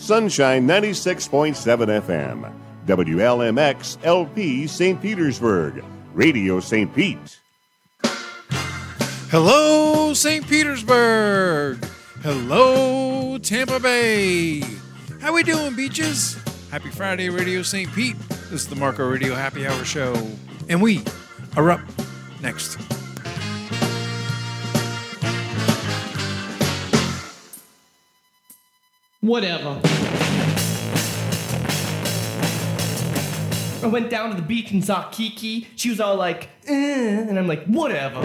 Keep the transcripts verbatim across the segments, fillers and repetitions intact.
Sunshine ninety-six point seven F M. W L M X L P Saint Petersburg. Radio Saint Pete. Hello, Saint Petersburg. Hello, Tampa Bay. How we doing, beaches? Happy Friday, Radio Saint Pete. This is the Marco Radio Happy Hour Show. And we are up next. Whatever. I went down to the beach and saw Kiki. She was all like, eh, and I'm like, whatever.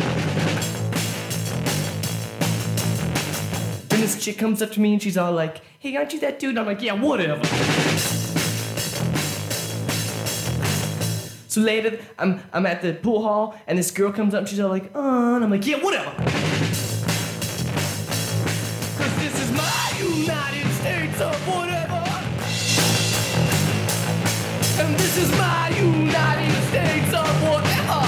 Then this chick comes up to me and she's all like, hey, aren't you that dude? And I'm like, yeah, whatever. So later, I'm I'm at the pool hall and this girl comes up and she's all like, oh, and I'm like, yeah, whatever. Cause this is my United States of whatever. And this is my United States of whatever.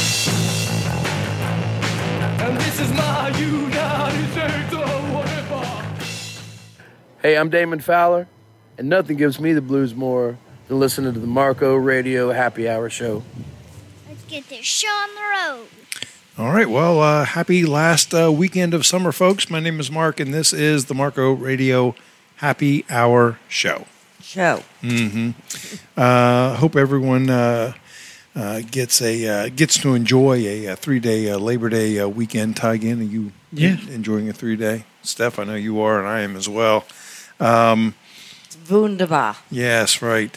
And this is my United States of whatever. Hey, I'm Damon Fowler, and nothing gives me the blues more than listening to the Marco Radio Happy Hour Show. Let's get this show on the road. All right, well, uh, happy last uh, weekend of summer, folks. My name is Mark, and this is the Marco Radio Happy Hour Show. Show. Mm-hmm. Uh, hope everyone uh, uh, gets a uh, gets to enjoy a, a three-day uh, Labor Day uh, weekend. Tigan, are you yeah. enjoying a three-day? Steph, I know you are, and I am as well. Um, it's wunderbar. Yes, right.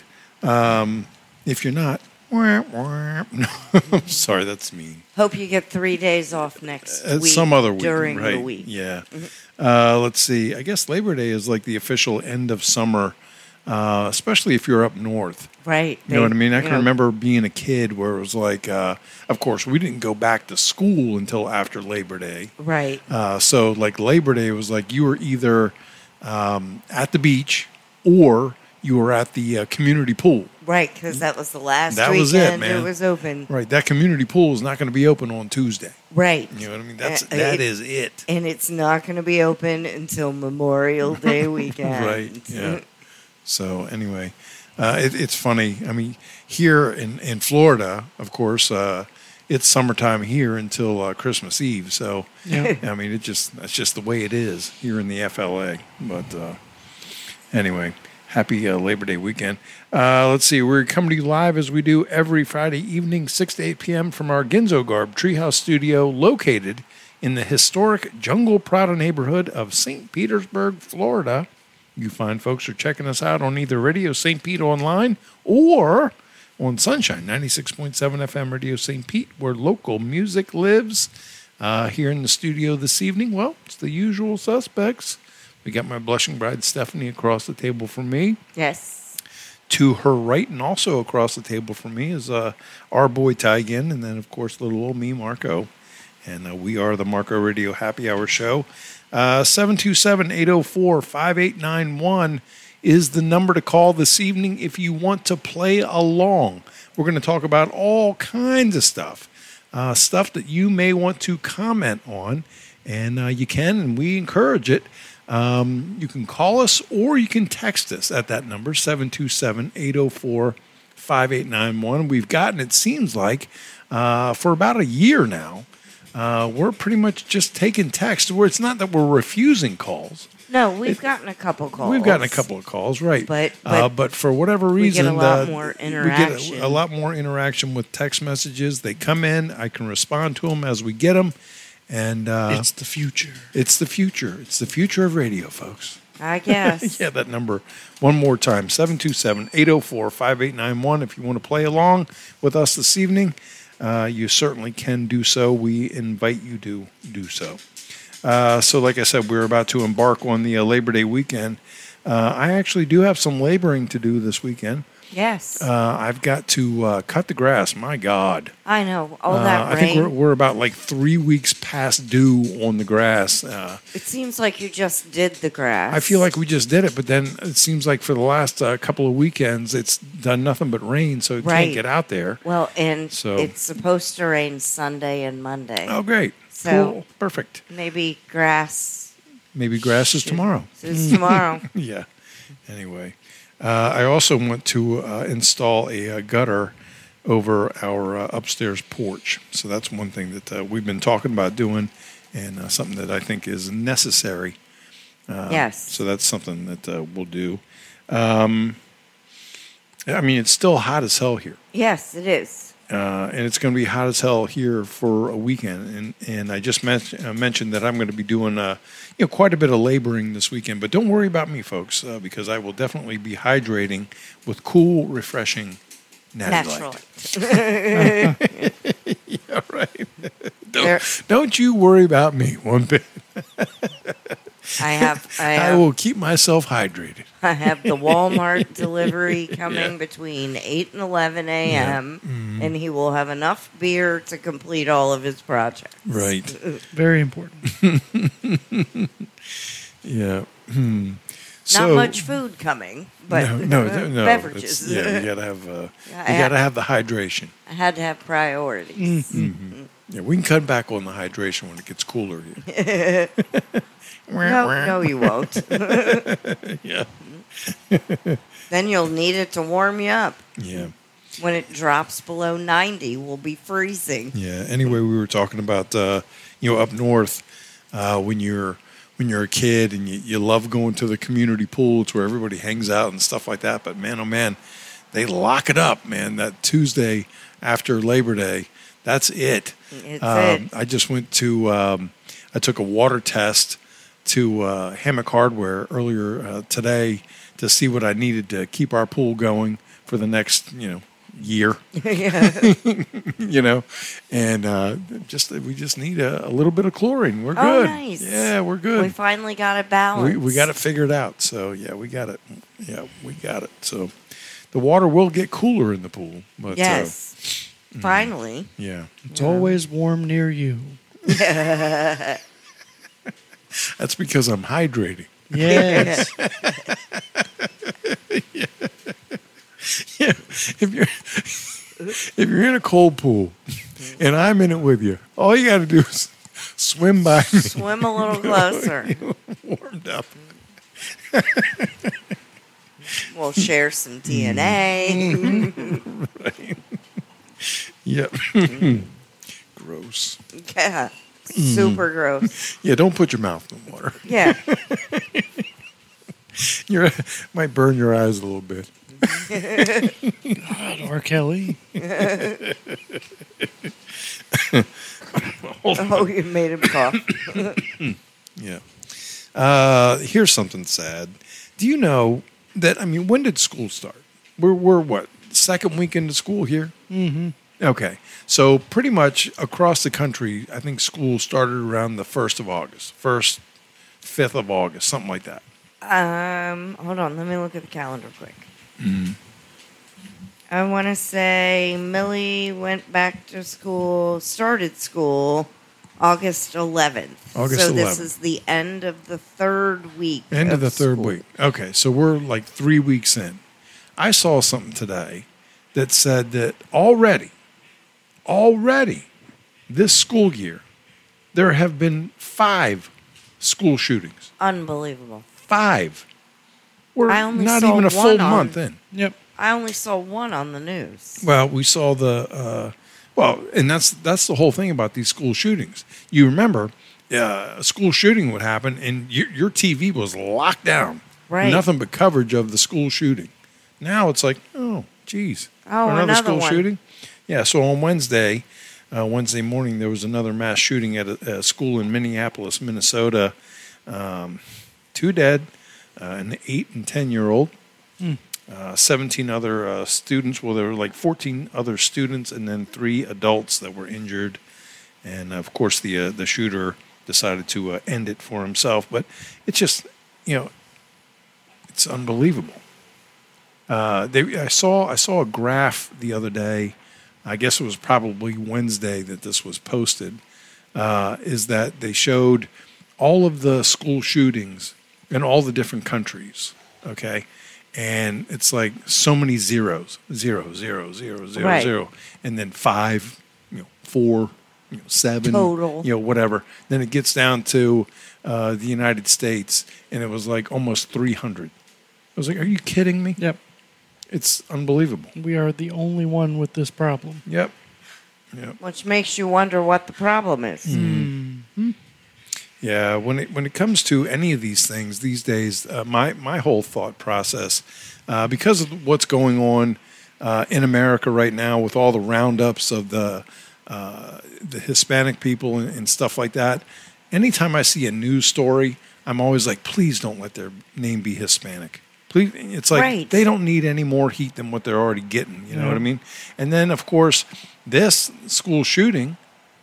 Um, if you're not, wah, wah. Sorry, that's mean. Hope you get three days off next uh, week. Some other week, during right. the week. Yeah. Mm-hmm. Uh, let's see. I guess Labor Day is like the official end of summer, uh, especially if you're up north. Right. You know what I mean? I can yeah. remember being a kid where it was like, uh, of course, we didn't go back to school until after Labor Day. Right. Uh, so, like, Labor Day was like you were either um, at the beach or you were at the uh, community pool. Right, because that was the last that weekend was it, man. It was open. Right, that community pool is not going to be open on Tuesday. Right. You know what I mean? That's, uh, that it, is it. And it's not going to be open until Memorial Day weekend. Right, yeah. So, anyway, uh, it, it's funny. I mean, here in, in Florida, of course, uh, it's summertime here until uh, Christmas Eve. So, yeah. I mean, it just that's just the way it is here in the F L A. But uh, anyway, happy uh, Labor Day weekend. Uh, let's see. We're coming to you live as we do every Friday evening, six to eight p.m. from our Ginzo Garb Treehouse studio located in the historic Jungle Prado neighborhood of Saint Petersburg, Florida. You fine folks are checking us out on either Radio Saint Pete online or on Sunshine ninety-six point seven F M Radio Saint Pete, where local music lives. Uh, here in the studio this evening, well, it's the usual suspects. We got my blushing bride, Stephanie, across the table from me. Yes. To her right and also across the table from me is uh, our boy, Tigan, and then, of course, little old me, Marco. And uh, we are the Marco Radio Happy Hour Show. Uh, seven two seven, eight oh four, five eight nine one is the number to call this evening if you want to play along. We're going to talk about all kinds of stuff, uh, stuff that you may want to comment on, and uh, you can, and we encourage it. Um, you can call us or you can text us at that number, seven two seven, eight oh four, five eight nine one. We've gotten, it seems like, uh, for about a year now, uh, we're pretty much just taking text, where it's not that we're refusing calls. No, we've it, gotten a couple calls. We've gotten a couple of calls, right. But but, uh, but for whatever reason, we get a lot uh, more we interaction. get a, a lot more interaction with text messages. They come in. I can respond to them as we get them. And uh, it's the future. It's the future. It's the future of radio, folks. I guess. Yeah, that number one more time, seven two seven, eight oh four, five eight nine one. If you want to play along with us this evening, uh, you certainly can do so. We invite you to do so. Uh, so like I said, we're about to embark on the uh, Labor Day weekend. Uh, I actually do have some laboring to do this weekend. Yes. Uh, I've got to uh, cut the grass. My God. I know. All that uh, rain. I think we're, we're about like three weeks past due on the grass. Uh, it seems like you just did the grass. I feel like we just did it, but then it seems like for the last uh, couple of weekends, it's done nothing but rain, so it right. can't get out there. Well, and so, it's supposed to rain Sunday and Monday. Oh, great. So cool. Perfect. Maybe grass. Maybe grass is tomorrow. Is tomorrow. Yeah. Anyway, uh, I also want to uh, install a, uh gutter over our uh, upstairs porch. So that's one thing that uh, we've been talking about doing, and uh, something that I think is necessary. Uh, Yes. So that's something that uh, we'll do. Um, I mean, it's still hot as hell here. Yes, it is. Uh, and it's going to be hot as hell here for a weekend. And and I just men- uh, mentioned that I'm going to be doing uh, you know quite a bit of laboring this weekend. But don't worry about me, folks, uh, because I will definitely be hydrating with cool, refreshing Natty Natural. Light. Yeah, right. There- Don't, don't you worry about me one bit. I have I I have, will keep myself hydrated. I have the Walmart delivery coming Yeah. between eight and eleven a.m. and he will have enough beer to complete all of his projects. Right. Very important. Yeah. Hmm. Not So- much food coming, but no, no, no, no. beverages. It's- Yeah, you gotta have. Uh, I you ha- gotta have the hydration. I had to have priorities. Yeah, we can cut back on the hydration when it gets cooler here. No, no, you won't. Yeah, Then you'll need it to warm you up. yeah, When it drops below ninety, we'll be freezing. yeah. Anyway, we were talking about uh, you know up north uh, when you're when you're a kid and you, you love going to the community pool. It's where everybody hangs out and stuff like that. But man, oh man, they lock it up, man. That Tuesday after Labor Day, that's it. It's Um, it. I just went to, um, I took a water test to uh, Hammock Hardware earlier uh, today to see what I needed to keep our pool going for the next, you know, year, Yeah. you know, and uh, just we just need a, a little bit of chlorine. We're Oh, good. nice. Yeah, we're We good. finally got it balanced. We, we got it figured out. So yeah, we got it. Yeah, we got it. So the water will get cooler in the pool, but Yes. uh, Finally. yeah, It's always warm near you. that's because I'm hydrating. Yes. Yeah, if you're if you're in a cold pool and I'm in it with you, all you got to do is swim by me, Swim a little closer. warmed up. We'll share some D N A. Yep. Gross. Yeah. Super gross. Yeah, don't put your mouth in the water. Yeah. You might burn your eyes a little bit. God, R. Kelly. Oh, you made him cough. Yeah. Uh, here's something sad. Do you know that? I mean, when did school start? We're we're what second week into school here. Mm-hmm. Okay, so pretty much across the country, I think school started around the first of August, first, fifth of August, something like that. Um, hold on. Let me look at the calendar quick. I want to say Millie went back to school, started school August eleventh. August so this eleventh. is the end of the third week. End of the third school. week. Okay, so we're like three weeks in. I saw something today that said that already, already this school year, there have been five school shootings. Unbelievable. Five. We're I only not saw even a full one on- month in. Yep. I only saw one on the news. Well, we saw the uh, well, and that's that's the whole thing about these school shootings. You remember, uh, a school shooting would happen, and your, your T V was locked down, Right. Nothing but coverage of the school shooting. Now it's like, oh, geez, Oh, another school one. shooting. Yeah. So on Wednesday, uh, Wednesday morning, there was another mass shooting at a, a school in Minneapolis, Minnesota. Um, two dead, uh, an eight and ten year old. Uh, seventeen other uh, students. Well, there were like fourteen other students, and then three adults that were injured. And of course, the uh, the shooter decided to uh, end it for himself. But it's just, you know, it's unbelievable. Uh, they, I saw I saw a graph the other day. I guess it was probably Wednesday that this was posted. Uh, is that they showed all of the school shootings in all the different countries. Okay. And it's like so many zeros, zero, zero, zero, zero, Right. zero, and then five, you know, four, you know, seven, Total. you know, whatever. Then it gets down to uh, the United States, and it was like almost three hundred. was like, are you kidding me? Yep. It's unbelievable. We are the only one with this problem. Yep. Yep. Which makes you wonder what the problem is. Mm-hmm. Yeah, when it when it comes to any of these things these days, uh, my my whole thought process, uh, because of what's going on uh, in America right now with all the roundups of the uh, the Hispanic people and, and stuff like that, anytime I see a news story, I'm always like, please don't let their name be Hispanic. Please, it's like Right. they don't need any more heat than what they're already getting. You know Yeah. what I mean? And then, of course, this school shooting,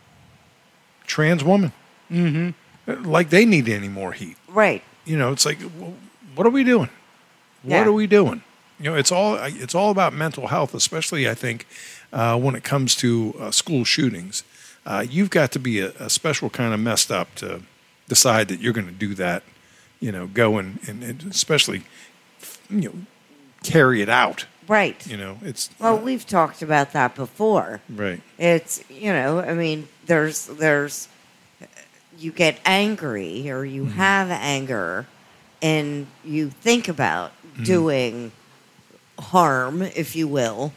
trans woman. Mm-hmm. Like they need any more heat. Right. You know, it's like, wh- what are we doing? What Yeah. are we doing? You know, it's all it's all about mental health, especially I think uh, when it comes to uh, school shootings. Uh, you've got to be a, a special kind of messed up to decide that you're going to do that. You know, go and, and, and especially you know carry it out. Right. You know, it's Well, we've talked about that before. right. It's, you know, I mean, there's, there's, you get angry or you Mm-hmm. have anger and you think about Mm-hmm. doing harm, if you will.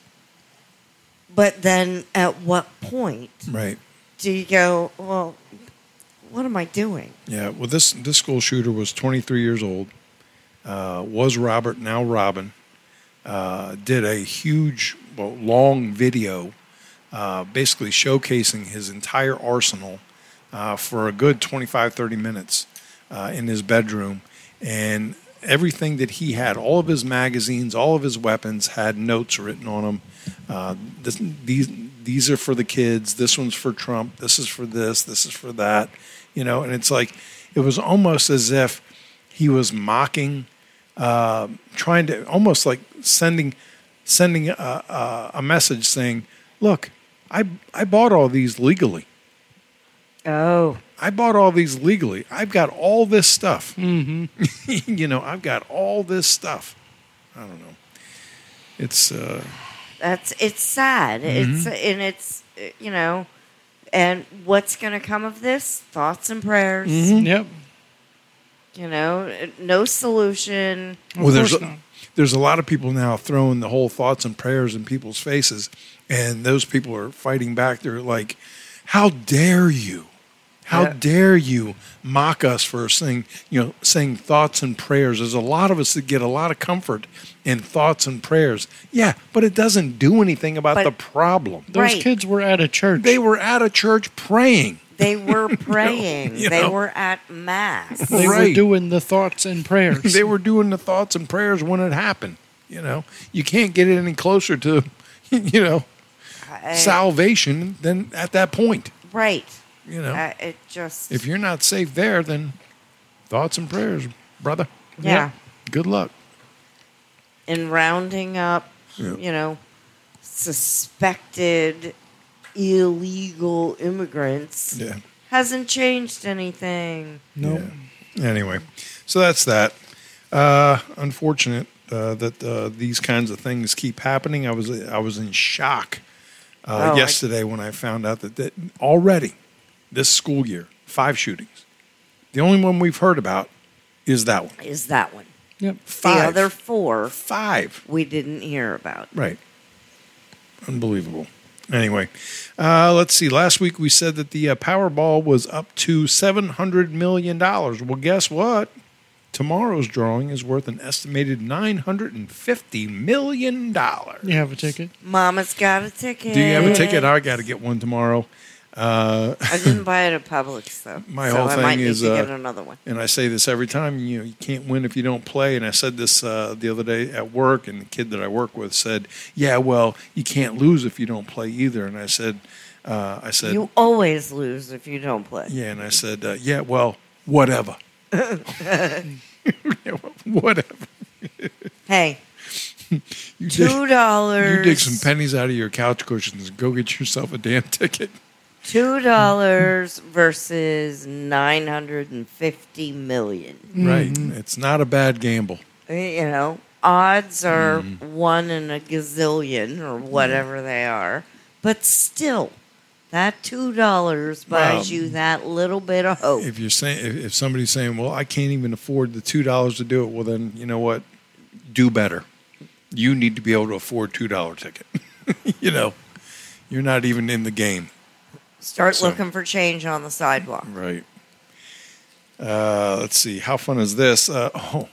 But then at what point Right. do you go, well, what am I doing? Yeah, well, this this school shooter was twenty-three years old, uh, was Robert, now Robin, uh, did a huge, well, long video uh, basically showcasing his entire arsenal uh, for a good twenty-five, thirty minutes uh, in his bedroom. And everything that he had, all of his magazines, all of his weapons had notes written on them. Uh, this, these these are for the kids. This one's for Trump. This is for this. This is for that. You know, and it's like it was almost as if he was mocking, uh, trying to almost like sending sending a, a, a message saying, "Look, I I bought all these legally. Oh, I bought all these legally. I've got all this stuff. Mm-hmm. you know, I've got all this stuff. I don't know. It's uh, that's, it's sad. It's, Mm-hmm. and it's, uh, you know, and what's going to come of this? Thoughts and prayers. Mm-hmm. Yep. You know, no solution. Of well, there's course a, not. there's a lot of people now throwing the whole thoughts and prayers in people's faces, and those people are fighting back. They're like, "How dare you? How Yeah. dare you mock us for saying, you know, saying thoughts and prayers?" There's a lot of us that get a lot of comfort in thoughts and prayers. Yeah, but it doesn't do anything about But- the problem. Those Right. kids were at a church. They were at a church praying. They were praying. you they know. were at mass. They were Right. doing the thoughts and prayers. They were doing the thoughts and prayers when it happened. You know, you can't get it any closer to, you know, I- salvation than at that point. right. You know, Uh, it just. if you're not safe there, then thoughts and prayers, brother. yeah. Good luck. In rounding up, Yeah. you know, suspected illegal immigrants Yeah. hasn't changed anything. no. Yeah. Anyway, so that's that. Uh, unfortunate uh, that uh, these kinds of things keep happening. I was I was in shock uh, Oh, I- yesterday when I found out that, that already this school year, five shootings. The only one we've heard about is that one. Is that one? Yep. Five. The other four Five. we didn't hear about. Right. Unbelievable. Anyway, uh, let's see. Last week we said that the uh, Powerball was up to seven hundred million dollars. Well, guess what? Tomorrow's drawing is worth an estimated nine hundred fifty million dollars. You have a ticket? Mama's got a ticket. Do you have a ticket? I got to get one tomorrow. Uh, I didn't buy it at Publix though. My so whole I thing might is, need to uh, get another one. And I say this every time, you know, you can't win if you don't play. And I said this uh, the other day at work, and the kid that I work with said, yeah, well, you can't lose if you don't play either. And I said, uh, I said, You always lose if you don't play. yeah, and I said, uh, yeah, well, whatever. Yeah, well, whatever. Hey, You dig, two dollars. you dig some pennies out of your couch cushions and go get yourself a damn ticket. Two dollars versus nine hundred and fifty million. Right. It's not a bad gamble. You know, odds are Mm-hmm. one in a gazillion or whatever they are, but still, that two dollars buys Well, you that little bit of hope. If you're saying, if, if somebody's saying, well, I can't even afford the two dollars to do it, well, then you know what? do better. You need to be able to afford two dollar ticket. You know, you're not even in the game. Start So- looking for change on the sidewalk. Right. Uh, let's see. How fun is this? Uh, oh,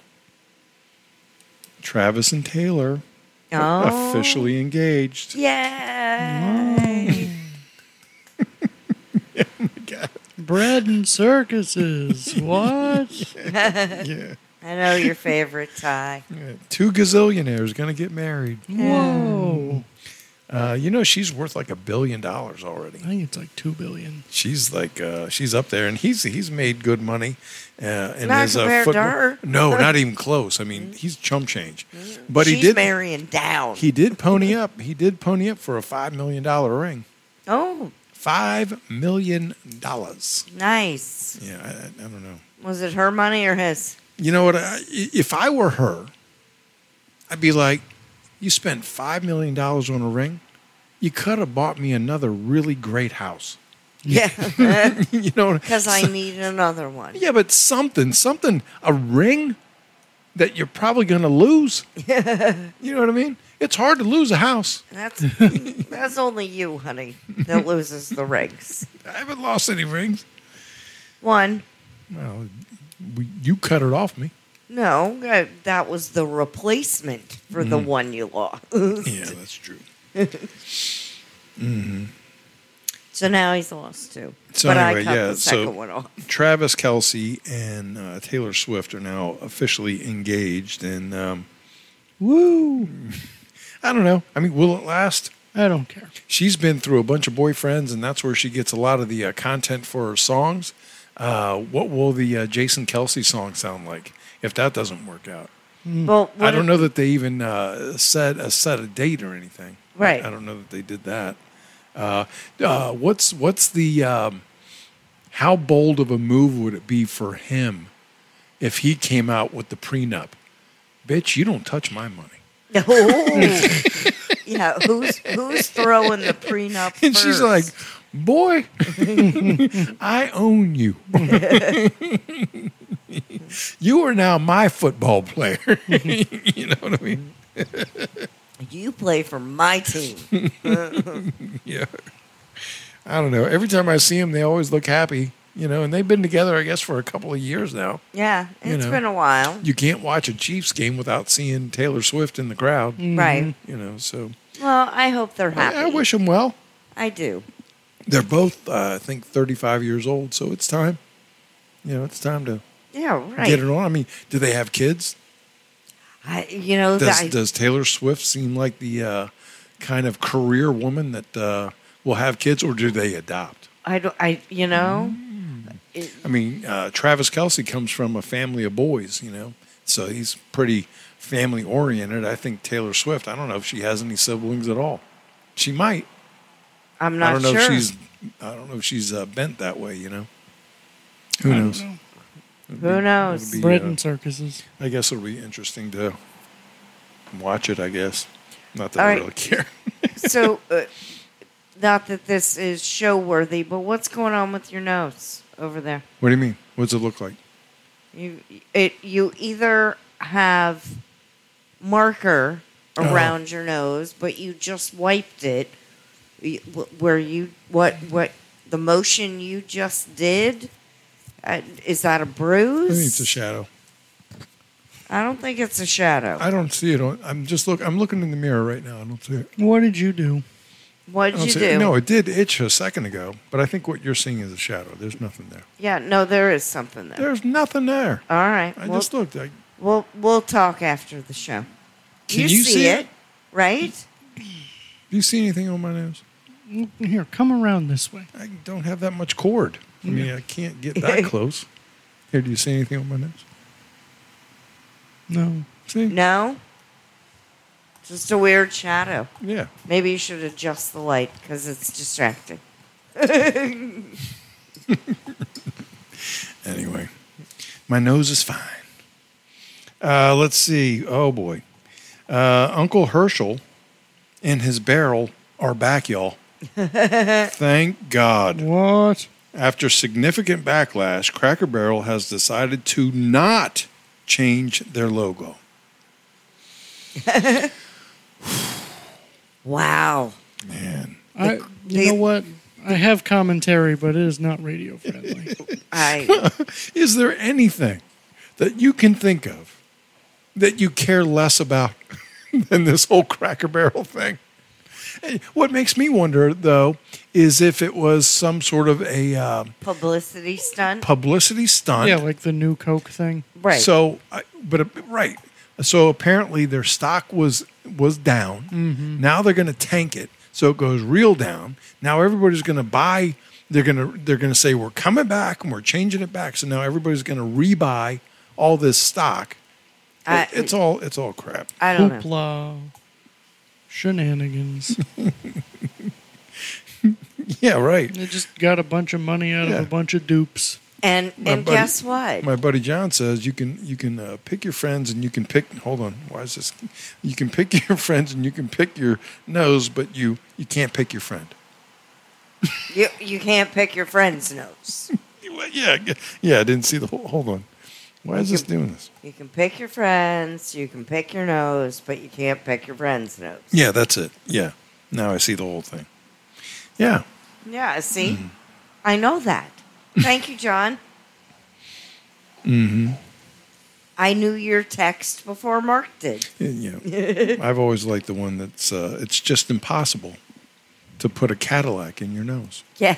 Travis and Taylor Oh. officially engaged. Yay! Bread and circuses. What? Yeah. I know your favorite, Ty. Yeah. Two gazillionaires going to get married. Whoa. Uh, you know, she's worth like a billion dollars already. I think it's like two billion. She's like, uh, she's up there, and he's he's made good money. Uh, in Not his, uh, compared to football- her. No, not even close. I mean, he's chump change. But She's he did. marrying down. He did pony up. He did pony up for a five million dollar ring. oh, Five million dollars. nice. Yeah, I, I don't know. Was it her money or his? You know what? I, if I were her, I'd be like, "You spent five million dollars on a ring. You could have bought me another really great house." Yeah, You know, because I need another one. yeah, but something, something, a ring that you're probably going to lose. You know what I mean? It's hard to lose a house. That's that's only you, honey, that loses the rings. I haven't lost any rings. One, Well, we, you cut it off me. no, uh, that was the replacement for the one you lost. Yeah, that's true. So now he's lost two. So but anyway, I cut yeah, the so- second one off. Travis Kelce and uh, Taylor Swift are now officially engaged, and um, woo! I don't know. I mean, will it last? I don't care. She's been through a bunch of boyfriends, and that's where she gets a lot of the uh, content for her songs. Uh, what will the uh, Jason Kelce song sound like if that doesn't work out? Well, I don't know that they even uh, set a set a date or anything. Right. I don't know that they did that. Uh, uh, what's what's the um, how bold of a move would it be for him if he came out with the prenup? Bitch, you don't touch my money. Oh. Yeah, who's who's throwing the prenup And first? she's like, boy, I own you. You are now my football player. You know what I mean? you play for my team. Yeah. I don't know. Every time I see them, they always look happy, you know, and they've been together, I guess, for a couple of years now. Yeah, You it's know. been a while. You can't watch a Chiefs game without seeing Taylor Swift in the crowd, Right. you know, so Well, I hope they're happy. I, I wish them well. I do. They're both, uh, I think, thirty-five years old, so it's time. You know, it's time to Yeah, right. get it on. I mean, do they have kids? I, you know, Does, that, does Taylor Swift seem like the uh, kind of career woman that uh, will have kids, or do they adopt? I don't. I you know. Mm. It- I mean, uh, Travis Kelce comes from a family of boys, you know, so he's pretty family oriented. I think Taylor Swift, I don't know if she has any siblings at all. She might. I'm not I don't know sure. if she's. I don't know if she's uh, bent that way. You know. Who I don't knows? know. Who knows? It'll be, Bread uh, and circuses. I guess it'll be interesting to watch it. I guess. Not that All I right. really care. So, uh, not that this is show worthy, but what's going on with your nose over there? What do you mean? What does it look like? You it you either have marker Oh. around your nose, but you just wiped it. You- wh- Where you what what the motion you just did? Uh, is that a I bruise? think it's a shadow. I don't think it's a shadow. I don't see it. On, I'm just look. I'm looking in the mirror right now. I don't see it. What did you do? what I did don't you see do? it. No, it did itch a second ago, but I think what you're seeing is a shadow. There's nothing there. Yeah, no, there is something there. There's nothing there. All right, I we'll, just looked. I, we'll we'll talk after the show. Can you, you see, see it, it? right? do you see anything on my nose? Here, come around this way. I don't have that much cord. I mean, I can't get that close. Here, do you see anything on my nose? No. See? No, just a weird shadow. Yeah. Maybe you should adjust the light because it's distracting. Anyway, my nose is fine. Uh, let's see. Oh, boy. Uh, Uncle Herschel and his barrel are back, y'all. Thank God. What? After significant backlash, Cracker Barrel has decided to not change their logo. Wow. Man. I, you they- know what? I have commentary, but it is not radio friendly. I Is there anything that you can think of that you care less about than this whole Cracker Barrel thing? Hey, what makes me wonder, though, is if it was some sort of a uh, publicity stunt. publicity stunt. Yeah, like the new Coke thing. Right. So, I- but uh, right. So apparently their stock was was down. Mm-hmm. Now they're going to tank it, so it goes real down. Now everybody's going to buy. They're going to they're going to say we're coming back and we're changing it back. So now everybody's going to rebuy all this stock. I, It- it's all it's all crap. I don't know. Hoopla. Shenanigans. Yeah, right. They just got a bunch of money out Yeah. of a bunch of dupes. And My and buddy- guess what? My buddy John says you can you can uh, pick your friends and you can pick. Hold on, why is this? You can pick your friends and you can pick your nose, but you you can't pick your friend. You you can't pick your friend's nose. Well, Yeah, g- yeah. I didn't see the whole. Hold on. Why is this doing this? You can pick your friends, you can pick your nose, but you can't pick your friend's nose. Yeah, that's it. Yeah. Now I see the whole thing. Yeah. Yeah, see? Mm-hmm. I know that. Thank you, John. Mm-hmm. I knew your text before Mark did. Yeah. I've always liked the one that's. Uh, it's just impossible to put a Cadillac in your nose. Yeah.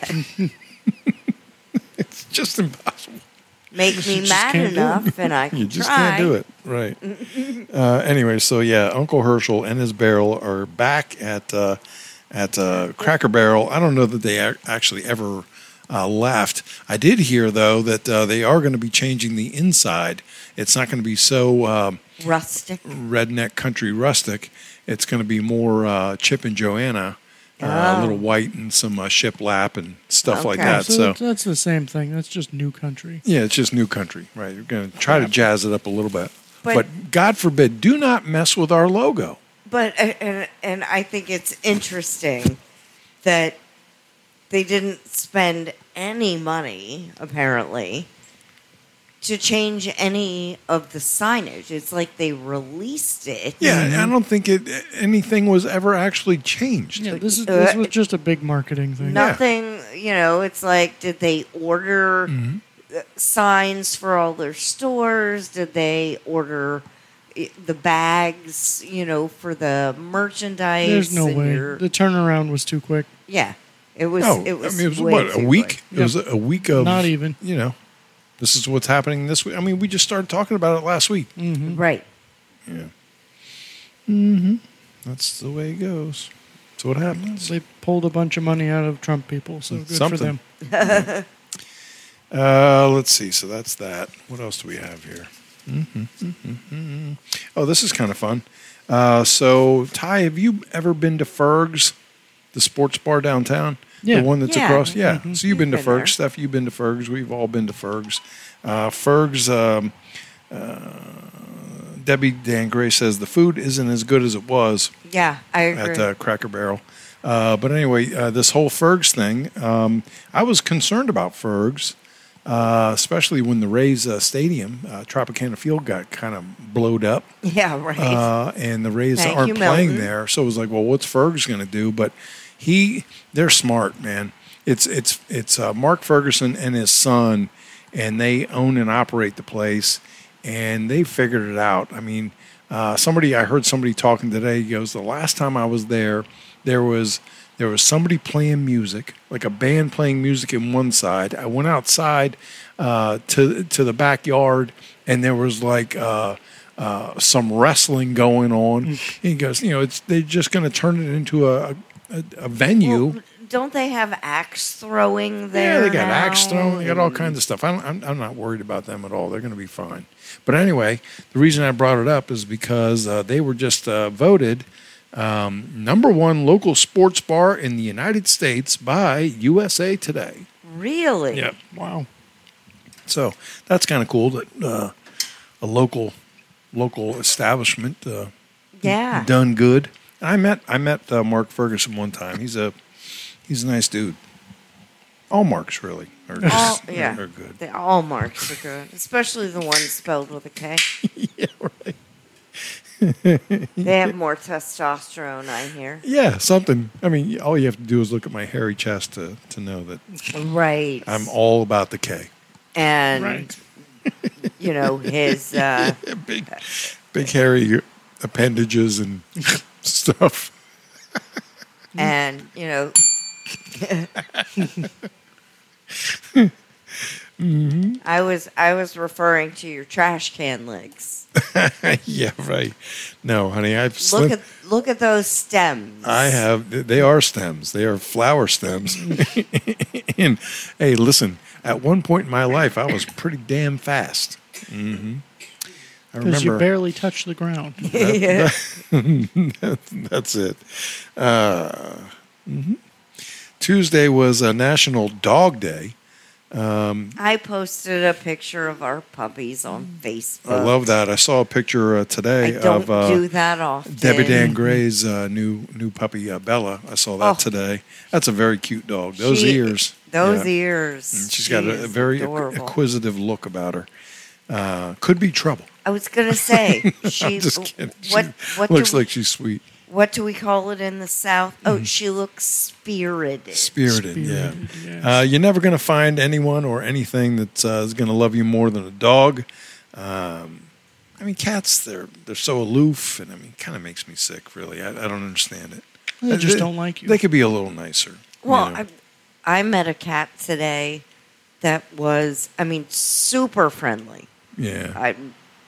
It's just impossible. Make me just mad can't do it. enough and I can You just try. can't do it, right? uh, anyway, so yeah, Uncle Herschel and his barrel are back at uh, at uh, Cracker Barrel. I don't know that they ac- actually ever uh, left. I did hear though that uh, they are going to be changing the inside. It's not going to be so um, Rustic. redneck country rustic. It's going to be more uh, Chip and Joanna. Uh, a Oh. little white and some uh, shiplap and stuff like Okay. that. So, So, that's, that's the same thing. That's just new country. yeah, it's just new country, right? You're going to try to jazz it up a little bit. But- But, God forbid, do not mess with our logo. But uh, and and I think it's interesting that they didn't spend any money apparently to change any of the signage. It's like they released it. Yeah, I don't think it anything was ever actually changed. Yeah, this is Uh, this was just a big marketing thing. Nothing, you know, it's like, did they order Mm-hmm. uh, signs for all their stores? Did they order i- the bags, you know, for the merchandise? There's no and way. your- The turnaround was too quick. yeah, it was. No, it was, I mean, it was way what, a too week? quick. It was a week of. Not even. You know, this is what's happening this week. I mean, we just started talking about it last week. Mm-hmm. Right. Yeah. Mm-hmm. That's the way it goes. That's what happens. They pulled a bunch of money out of Trump people, so good Something. for them. Uh, let's see. So that's that. What else do we have here? Mm-hmm. Oh, this is kind of fun. Uh, so, Ty, have you ever been to Ferg's, the sports bar downtown? Yeah. The one that's Yeah. across? Yeah. Mhm. So you've been to You've been Ferg's. there. Steph, you've been to Ferg's. We've all been to Ferg's. Uh, Ferg's, um, uh, Debbie Dan Gray says the food isn't as good as it was Yeah, I agree. at uh, Cracker Barrel. Uh, but anyway, uh, this whole Ferg's thing, um, I was concerned about Ferg's, uh, especially when the Rays uh, stadium, uh, Tropicana Field, got kind of blowed up. yeah, right. Uh, and the Rays Thank aren't you, playing Milton. there, so it was like, well, what's Ferg's going to do? But he, they're smart, man. It's it's it's uh, Mark Ferguson and his son, and they own and operate the place, and they figured it out. I mean, uh, somebody I heard somebody talking today. He goes, the last time I was there, there was there was somebody playing music, like a band playing music in one side. I went outside uh, to to the backyard, and there was like. Uh, Uh, some wrestling going on. He goes, you know, it's they're just going to turn it into a a, a venue. Well, don't they have axe throwing there? Yeah, they got now? axe throwing. They got all And- kinds of stuff. I don't, I'm, I'm not worried about them at all. They're going to be fine. But anyway, the reason I brought it up is because uh, they were just uh, voted um, number one local sports bar in the United States by U S A Today. Really? Yep. Wow. So that's kind of cool that uh, a local local establishment uh, Yeah. done good. And I met I met uh, Mark Ferguson one time. He's a he's a nice dude. All Marks really are, All, are- yeah. are good. They, all marks are good, especially the ones spelled with a K. Yeah, right. They have more testosterone, I hear. Yeah, something. I mean, all you have to do is look at my hairy chest to, to know that Right. I'm all about the K. And, Right. you know, his, uh, Big, big hairy appendages and stuff. and, you know, Mm-hmm. I was I was referring to your trash can legs. Yeah, right. No, honey, I've Look slim- at look at those stems. I have. They are stems. They are flower stems. And hey, listen. At one point in my life, I was pretty damn fast. Mm-hmm. I Because you remember. barely touch the ground. Yeah. That's it. Uh, mhm. Tuesday was a National Dog Day. I posted a picture of our puppies on Facebook. I love that. I saw a picture uh, I today don't of uh, do that often. Debbie Dan Gray's uh, new new puppy uh, Bella. I saw that Oh. today. That's a very cute dog. Those She- ears. Those Yeah. ears. And she's She got a, a is very adorable. acquisitive look about her. Uh, could be trouble. I was gonna say she. I'm just kidding. What She what looks do, like she's sweet. what do we call it in the South? Oh, she looks spirited. Spirited, yeah. Spirited, yes. Uh, you're never going to find anyone or anything that uh, is going to love you more than a dog. Um, I mean, cats, they're they're so aloof, and I mean, kind of makes me sick, really. I, I don't understand it. They just don't like you. They could be a little nicer. you Well, know. I I met a cat today that was, I mean, super friendly. yeah. I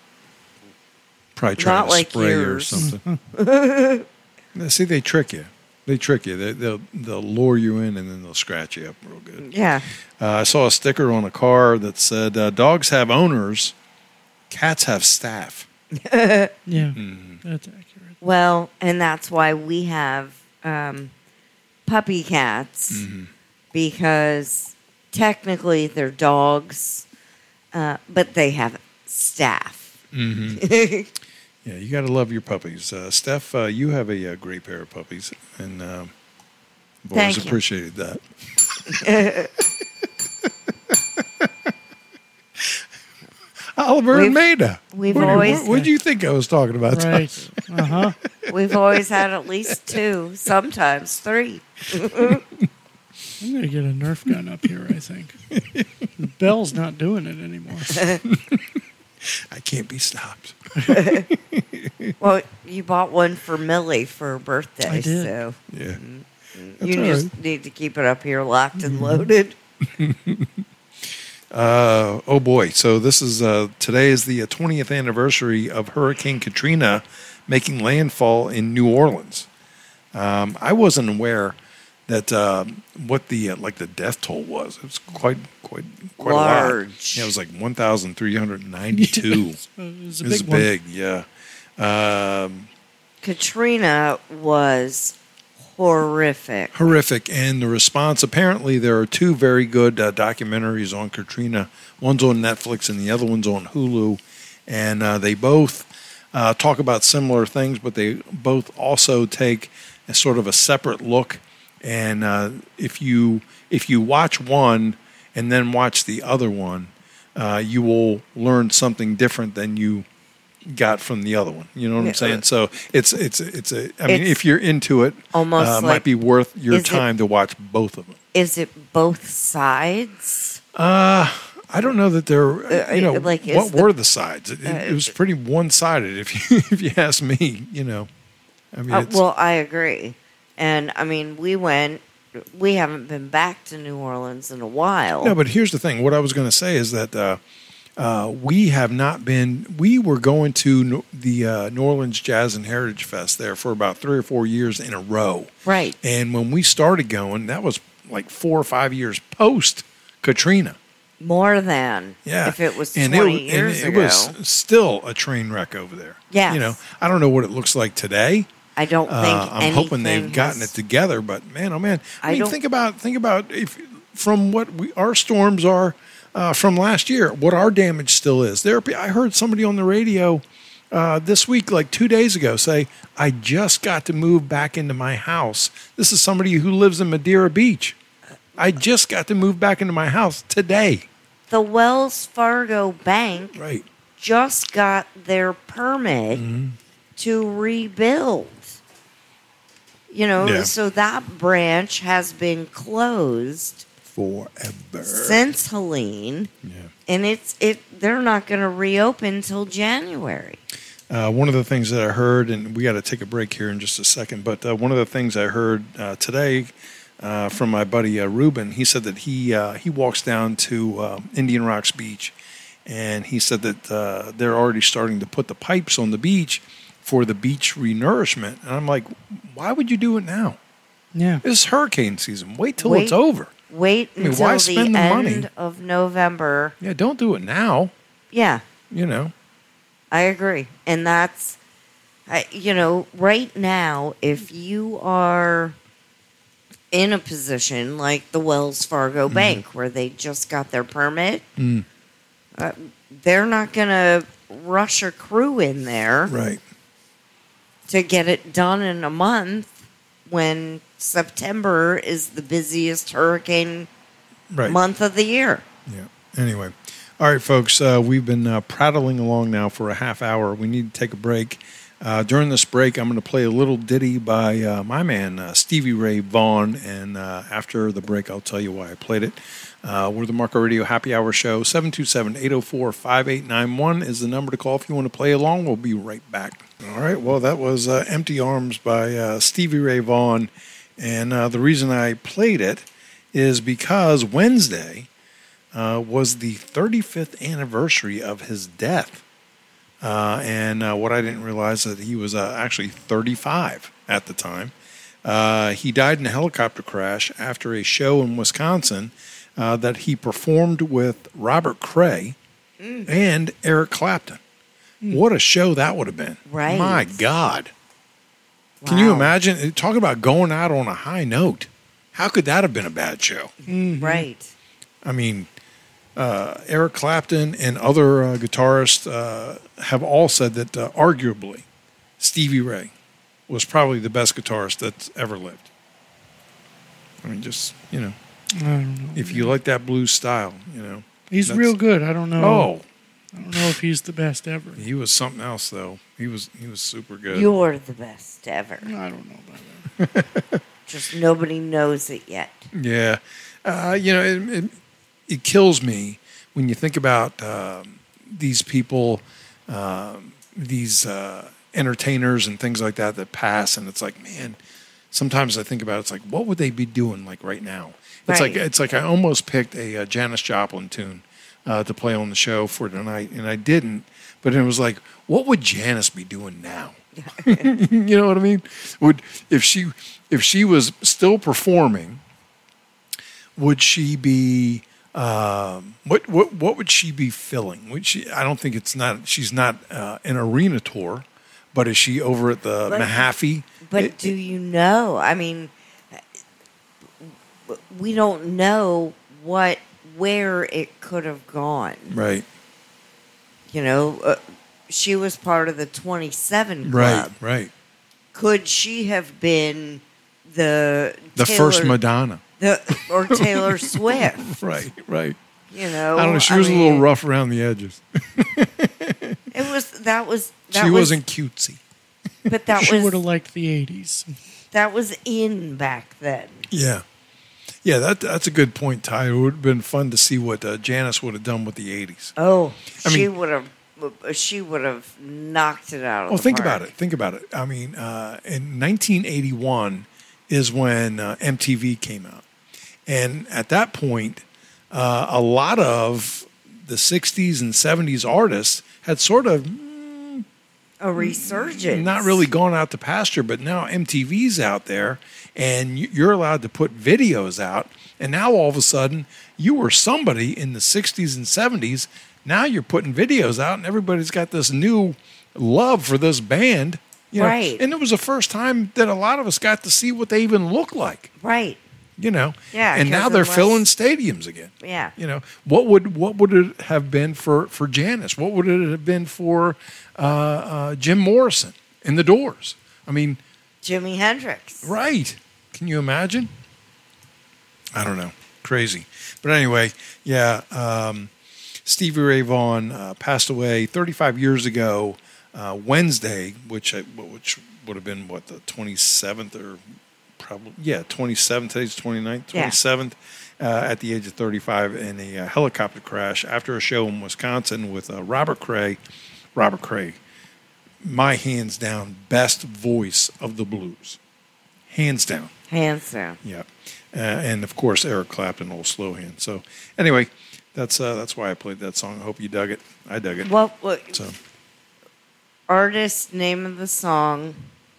Probably trying not to like spray you or yours. something. Now, see, they trick you. They trick you. They, they'll they'll lure you in, and then they'll scratch you up real good. yeah. Uh, I saw a sticker on a car that said, uh, "Dogs have owners, cats have staff." yeah, Mm-hmm. that's accurate. Well, and that's why we have um, puppy cats Mm-hmm. because technically they're dogs, uh, but they have staff. Mm-hmm. Yeah, you got to love your puppies. Uh, Steph, uh, you have a, uh great pair of puppies, and um, I've always Thank you. appreciated that. Oliver and We've- Maida. we've what, always- What, what did you think I was talking about? Right. Uh huh. We've always had at least two, sometimes three. I'm gonna get a Nerf gun up here. I think Bell's not doing it anymore. I can't be stopped. Well, you bought one for Millie for her birthday, I did. so Yeah. you all just right. need to keep it up here locked and loaded. Uh, oh boy! So this is uh, today is the twentieth anniversary of Hurricane Katrina making landfall in New Orleans. Um, I wasn't aware that uh, what the uh, like the death toll was. It was quite quite quite a lot. Large. Yeah, it was like one thousand three hundred ninety-two. It was a It was big one. big, yeah. Um, Katrina was horrific. horrific. And the response, apparently there are two very good uh, documentaries on Katrina. One's on Netflix and the other one's on Hulu. And uh, they both uh, talk about similar things, but they both also take a sort of a separate look. And uh, if you if you watch one and then watch the other one, uh, you will learn something different than you got from the other one. You know what Yeah. I'm saying? So it's it's it's a. I mean, It's if you're into it, almost uh, like- might be worth your is it- time to watch both of them. Is it both sides? Uh, I don't know that they're. Uh, You know, like, is what the- were the sides? It, it, it was pretty one sided. If you if you ask me, you know. I mean, Uh, it's, well, I agree. And I mean, we went, we haven't been back to New Orleans in a while. no, but here's the thing. What I was going to say is that uh, uh, we have not been. We were going to New- the uh, New Orleans Jazz and Heritage Fest there for about three or four years in a row. Right. And when we started going, that was like four or five years post Katrina. More than Yeah, if it was and twenty it, years and ago. it was still a train wreck over there. Yes. you know, I don't know what it looks like today. I don't think Uh, I'm hoping they've anything gotten has- it together, but man, oh man! I, I mean, don't- think about think about if from what we our storms are uh, from last year, what our damage still is. There, I heard somebody on the radio uh, this week, like two days ago, say, "I just got to move back into my house." This is somebody who lives in Madeira Beach. I just got to move back into my house today. The Wells Fargo Bank Right. just got their permit Mm-hmm. to rebuild. You know, Yeah. so that branch has been closed Forever. since Helene, Yeah. and it's it. They're not going to reopen until January. Uh, one of the things that I heard, and we got to take a break here in just a second, but uh, one of the things I heard uh, today uh, from my buddy uh, Ruben, he said that he uh, he walks down to uh, Indian Rocks Beach, and he said that uh, they're already starting to put the pipes on the beach for the beach renourishment. And I'm like, why would you do it now? Yeah. It's hurricane season. Wait till Wait. it's over. Wait I mean, until why the spend the end money? of November. Yeah, don't do it now. Yeah, You know. I agree. And that's, I, you know, right now, if you are in a position like the Wells Fargo Bank, where they just got their permit, Mm. uh, they're not going to rush a crew in there Right. to get it done in a month when September is the busiest hurricane Right. month of the year. Yeah. Anyway, all right, folks. Uh, we've been uh, prattling along now for a half hour. We need to take a break. Uh, during this break, I'm going to play a little ditty by uh, my man uh, Stevie Ray Vaughan, and uh, after the break, I'll tell you why I played it. Uh, we're the Marco Radio Happy Hour Show. seven two seven, eight oh four, five eight nine one is the number to call if you want to play along. We'll be right back. All right. Well, that was uh, Empty Arms by uh, Stevie Ray Vaughan, and uh, the reason I played it is because Wednesday uh, was the thirty-fifth anniversary of his death. Uh, and uh, what I didn't realize is that he was uh, actually thirty-five at the time. Uh, he died in a helicopter crash after a show in Wisconsin uh, that he performed with Robert Cray and Eric Clapton. What a show that would have been. Right. My God. Can you Wow. imagine? Talk about going out on a high note. How could that have been a bad show? Right. I mean, uh, Eric Clapton and other uh, guitarists uh, have all said that uh, arguably Stevie Ray was probably the best guitarist that's ever lived. I mean, just, you know, I don't know. if you like that blues style, you know. He's that's- real good. I don't know. Oh, I don't know if he's the best ever. he was something else, though. He was he was super good. You're the best ever. I don't know about that. Just nobody knows it yet. Yeah. Uh, you know, it, it, it kills me when you think about um, these people, um, these uh, entertainers and things like that that pass. And it's like, man, sometimes I think about it, it's like, what would they be doing like right now? It's Right. like it's like I almost picked a, uh Janis Joplin tune uh, to play on the show for tonight, and I didn't. But it was like, what would Janis be doing now? You know what I mean? Would if she if she was still performing, would she be um, what what what would she be filling? Would she? I don't think it's not. She's not uh, an arena tour, but is she over at the But- Mahaffey? But It- do you know? I mean, we don't know what where it could have gone. right, You know, uh, she was part of the twenty-seven right, club. right. Could she have been the The Taylor, first Madonna. the or Taylor Swift? Right, right. You know, I don't know. She was a mean, little rough around the edges. It was that was that She was, wasn't cutesy. but that She would was have liked the eighties. that was in back then. Yeah. Yeah, that that's a good point, Ty. It would have been fun to see what uh, Janis would have done with the eighties. Oh, I she mean- would have she would have knocked it out of Well, the think park. about it. Think about it. I mean, uh, in nineteen eighty-one is when uh, M T V came out. And at that point, uh, a lot of the sixties and seventies artists had sort of A resurgence. not really gone out to pasture, but now M T V's out there and y- you're allowed to put videos out. And now all of a sudden, you were somebody in the sixties and seventies. Now you're putting videos out and everybody's got this new love for this band. You know? Right. And it was the first time that a lot of us got to see what they even look like, Right. you know. Yeah, And now 'cause they're unless- filling stadiums again. Yeah. You know, what would what would it have been for, for Janis? What would it have been for uh, uh, Jim Morrison and the Doors? I mean, Jimi Hendrix. right. Can you imagine? I don't know. Crazy. But anyway, yeah, um, Stevie Ray Vaughan uh, passed away thirty-five years ago uh, Wednesday, which I, which would have been what the twenty-seventh or probably yeah twenty-seventh. Today's twenty-ninth, Yeah. twenty-seventh. Uh, at the age of thirty-five in a uh, helicopter crash after a show in Wisconsin with uh, Robert Cray. Robert Cray, my hands down best voice of the blues, hands down. Hands down. Yeah, uh, and of course Eric Clapton, Old Slow Hand. So anyway, that's uh, that's why I played that song. I hope you dug it. I dug it. What, what So artist name of the song?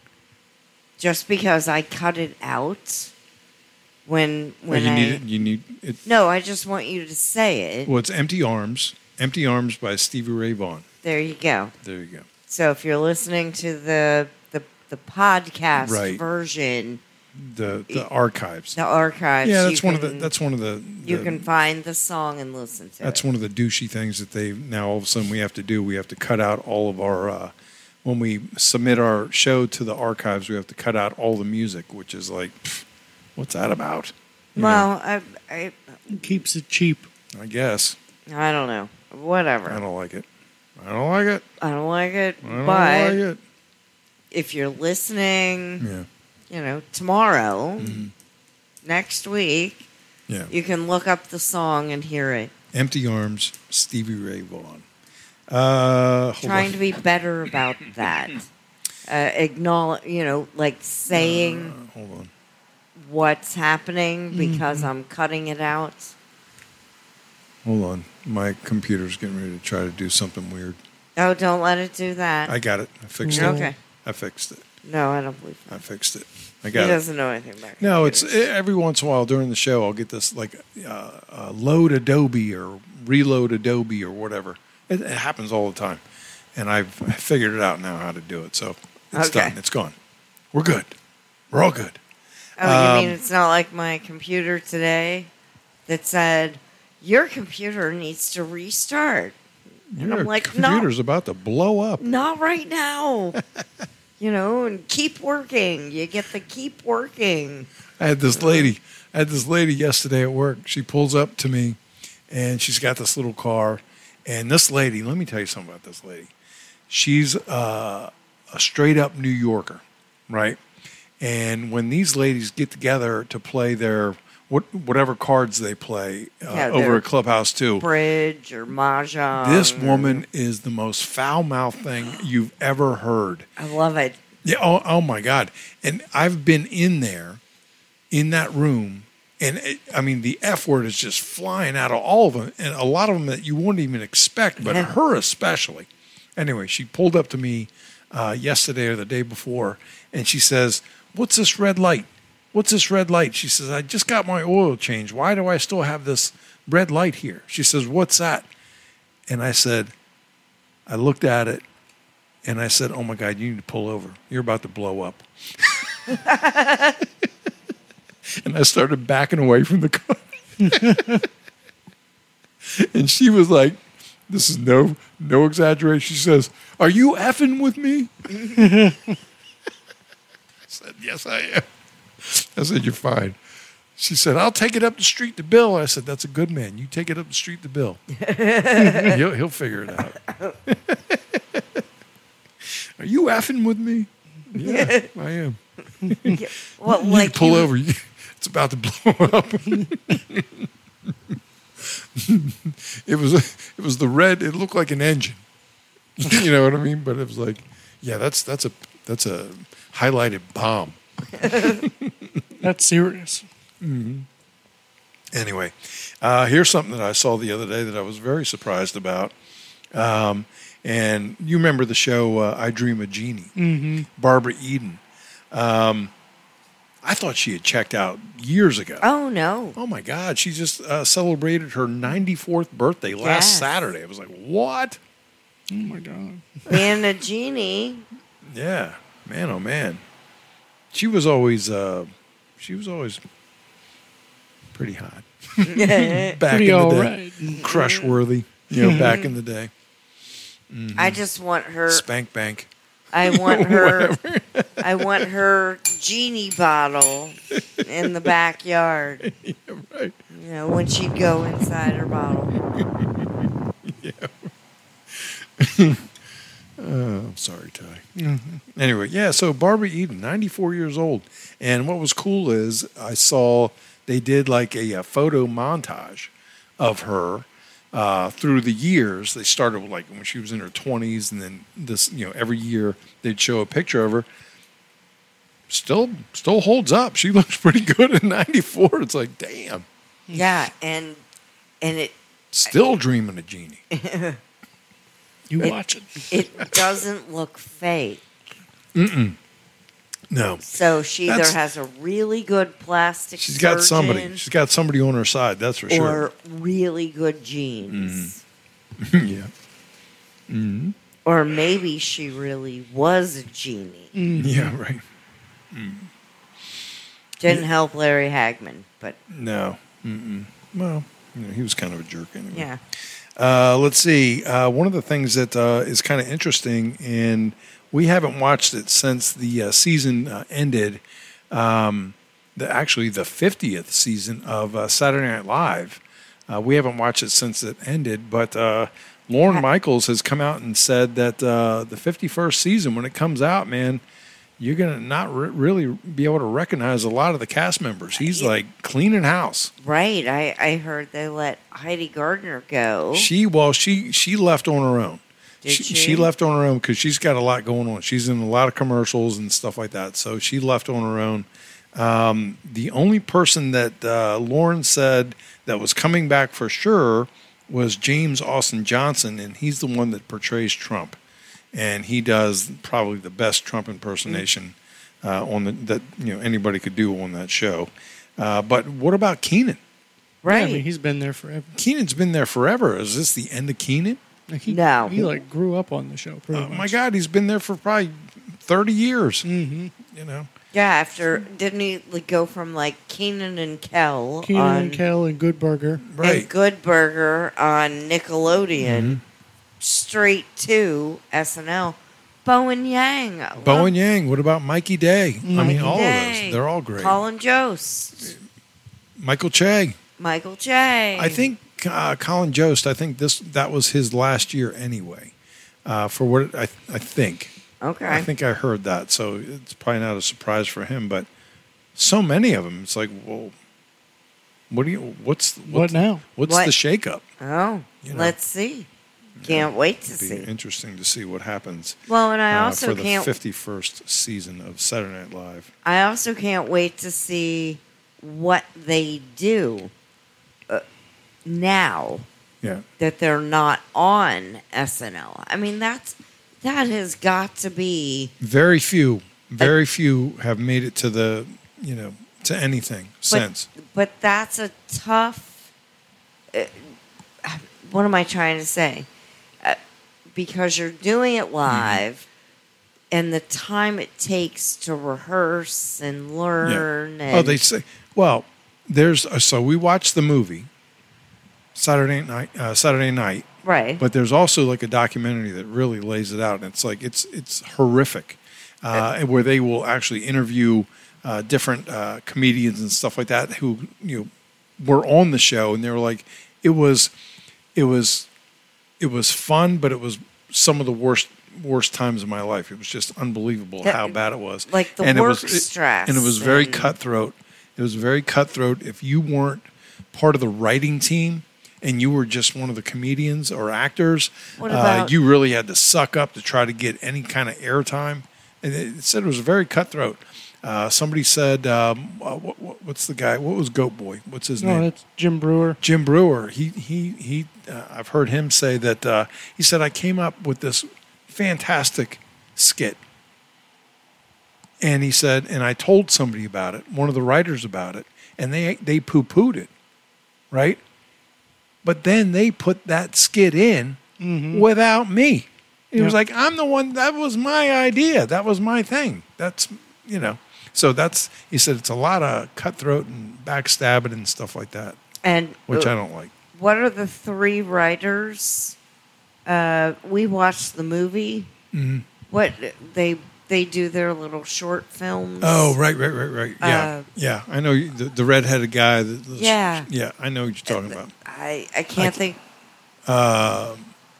Just because I cut it out when when you I need it. You need it. no, I just want you to say it. Well, it's "Empty Arms." "Empty Arms" by Stevie Ray Vaughan. There you go. There you go. So if you're listening to the the the podcast Right. version, The the archives. the archives, Yeah, that's you one of the. can- That's one of the. you the- can find the song and listen to That's it. one of the douchey things that they now all of a sudden we have to do. We have to cut out all of our uh, when we submit our show to the archives. We have to cut out all the music, which is like, pff, what's that about? You Well, I, I It keeps it cheap. know, I guess I don't know. Whatever. I don't like it. I don't like it. I don't like it. I don't but like it. if you're listening, Yeah, you know, tomorrow, Mhm. next week, yeah. you can look up the song and hear it. Empty Arms, Stevie Ray Vaughan. Uh, hold Trying on. to be better about that. Uh, acknowledge, you know, like saying Uh, hold on. what's happening because I'm cutting it out. Hold on. My computer's getting ready to try to do something weird. Oh, don't let it do that. I got it. I fixed You're it. okay. I fixed it. No, I don't believe that. I fixed it. I He got it. doesn't know anything about No, it's computers. every once in a while during the show I'll get this like uh, uh, load Adobe or reload Adobe or whatever. It, it happens all the time, and I've figured it out now how to do it. So it's Okay. done. It's gone. We're good. We're all good. Oh, you mean um, it's not like my computer today that said, your computer needs to restart. And Your I'm like, no, computer's about to blow up. not right now. You know, and keep working. You get the keep working. I had this lady. I had this lady yesterday at work. She pulls up to me, and she's got this little car. And this lady, let me tell you something about this lady. She's uh, a straight up New Yorker, right? And when these ladies get together to play their what whatever cards they play uh, Yeah, over their at Clubhouse too, Bridge or mahjong. this or- woman is the most foul mouthed thing you've ever heard. I love it. Yeah. Oh, oh my God. And I've been in there, in that room, and it, I mean the F word is just flying out of all of them, and a lot of them that you wouldn't even expect, but her especially. Anyway, she pulled up to me uh, yesterday or the day before, and she says, "What's this red light? What's this red light?" She says, "I just got my oil changed. Why do I still have this red light here?" She says, "What's that?" And I said, I looked at it, and I said, "Oh my God, you need to pull over. You're about to blow up." And I started backing away from the car. And she was like, this is no no exaggeration. She says, "Are you effing with me?" I said, "Yes, I am." I said, "You're fine." She said, "I'll take it up the street to Bill." I said, "That's a good man. You take it up the street to Bill. he'll, he'll figure it out." "Are you effing with me?" "Yeah, I am." Well, You like pull you- over. It's about to blow up. It was it was the red. It looked like an engine. You know what I mean? But it was like, yeah, that's that's a that's a highlighted bomb. That's serious. Anyway, uh, here's something that I saw the other day that I was very surprised about. Um, and you remember the show uh, I Dream of Jeannie? Mm-hmm. Barbara Eden. Um, I thought she had checked out years ago. Oh, no. Oh my God! She just uh, celebrated her ninety-fourth birthday last Yes. Saturday. I was like, "What?" Oh my God. Anna Genie. Yeah, man, oh man. She was always, uh, she was always pretty hot. Back Pretty in the all day, right. crush worthy. You know, back in the day, I just want her. spank bank. I want her. I want her genie bottle in the backyard. Yeah, right. You know, when she'd go inside her bottle. Oh, I'm sorry, Ty. Mm-hmm. Anyway, yeah, so Barbara Eden, ninety-four years old. And what was cool is I saw they did like a, a photo montage of her uh, through the years. They started with like when she was in her twenties, and then this, you know, every year they'd show a picture of her. Still, still holds up. She looks pretty good at ninety-four. It's like, damn. Yeah, and and it Still dreaming of Jeannie. You It- watch it. it doesn't look fake. Mm-mm. No. So she either That's- has a really good plastic She's got somebody. surgeon She's got somebody on her side. That's for sure. or really good genes. yeah. Mm-hmm. Or maybe she really was a genie. Yeah. Right. Didn't help Larry Hagman, but No. Mm-mm. Well, you know, he was kind of a jerk anyway. yeah. Uh, let's see. Uh, one of the things that uh, is kind of interesting, and we haven't watched it since the uh, season uh, ended. Um, the actually the fiftieth season of uh, Saturday Night Live. Uh, we haven't watched it since it ended, but uh, Lorne Michaels has come out and said that uh, the fifty-first season, when it comes out, man, you're gonna not re- really be able to recognize a lot of the cast members. He's like cleaning house. Right. I, I heard they let Heidi Gardner go. She well, she she left on her own. Did she, she? she left on her own because she's got a lot going on. She's in a lot of commercials and stuff like that. So she left on her own. Um, the only person that uh, Lauren said that was coming back for sure was James Austin Johnson, and he's the one that portrays Trump, and he does probably the best Trump impersonation uh, on the that you know anybody could do on that show. Uh, but what about Keenan? right. Yeah, I mean, he's been there forever. Keenan's been there forever. Is this the end of Keenan? Like, he, No. he like grew up on the show. Pretty Oh much. my God, he's been there for probably thirty years. Mm-hmm. You know, yeah, after, didn't he like, go from like Keenan and Kel Keenan on and Kel and Good Burger. right? and Good Burger on Nickelodeon Mm-hmm. straight to S N L. Bo and Yang. Bo and Yang. What about Mikey Day? I mean, Mikey all of Day, those. They're all great. Colin Jost. Michael Che. Michael J. I think uh, Colin Jost. I think this that was his last year anyway. Uh, for what I I think. Okay. I think I heard that, so it's probably not a surprise for him. But so many of them, it's like, well, what do you? What's What what's, now? What's What? the shakeup? Oh, You know. let's see. Can't wait to It'd be see. interesting to see what happens. Well, and I uh, also for the can't. fifty-first season of Saturday Night Live. I also can't wait to see what they do uh, now Yeah. that they're not on S N L. I mean, that's that has got to be. Very few, very few have made it to the, you know, to anything since. But that's a tough. Uh, what am I trying to say? Uh, because you're doing it live, and the time it takes to rehearse and learn. And Oh, they say. Well, there's uh, so we watched the movie Saturday night. Uh, Saturday night. right. But there's also like a documentary that really lays it out, and it's like it's it's horrific, uh, and where they will actually interview uh, different uh, comedians and stuff like that who you know were on the show, and they were like, it was, it was, it was fun, but it was some of the worst worst times of my life. It was just unbelievable That- how bad it was, like the and it work was, it- stress and it was very and- cutthroat. It was very cutthroat. If you weren't part of the writing team and you were just one of the comedians or actors, What uh, about- you really had to suck up to try to get any kind of airtime. And it said it was very cutthroat. Uh, somebody said, um, uh, what, what, "What's the guy? What was Goat Boy? What's his No, name?" that's Jim Brewer. Jim Brewer. He he he. Uh, I've heard him say that. Uh, he said, "I came up with this fantastic skit." And he said, and I told somebody about it, one of the writers about it, and they they poo-pooed it, right? But then they put that skit in without me. He was Yep. like, I'm the one, that was my idea. That was my thing. That's, you know. So that's, he said, it's a lot of cutthroat and backstabbing and stuff like that, and which uh, I don't like. What are the three writers? Uh, we watched the movie. Mhm. What they they do their little short films. Oh, right, right, right, right. Yeah, Uh, yeah. I know you, the, the redheaded guy. The, the- Yeah. Yeah, I know what you're talking about. I I can't I- think. Uh,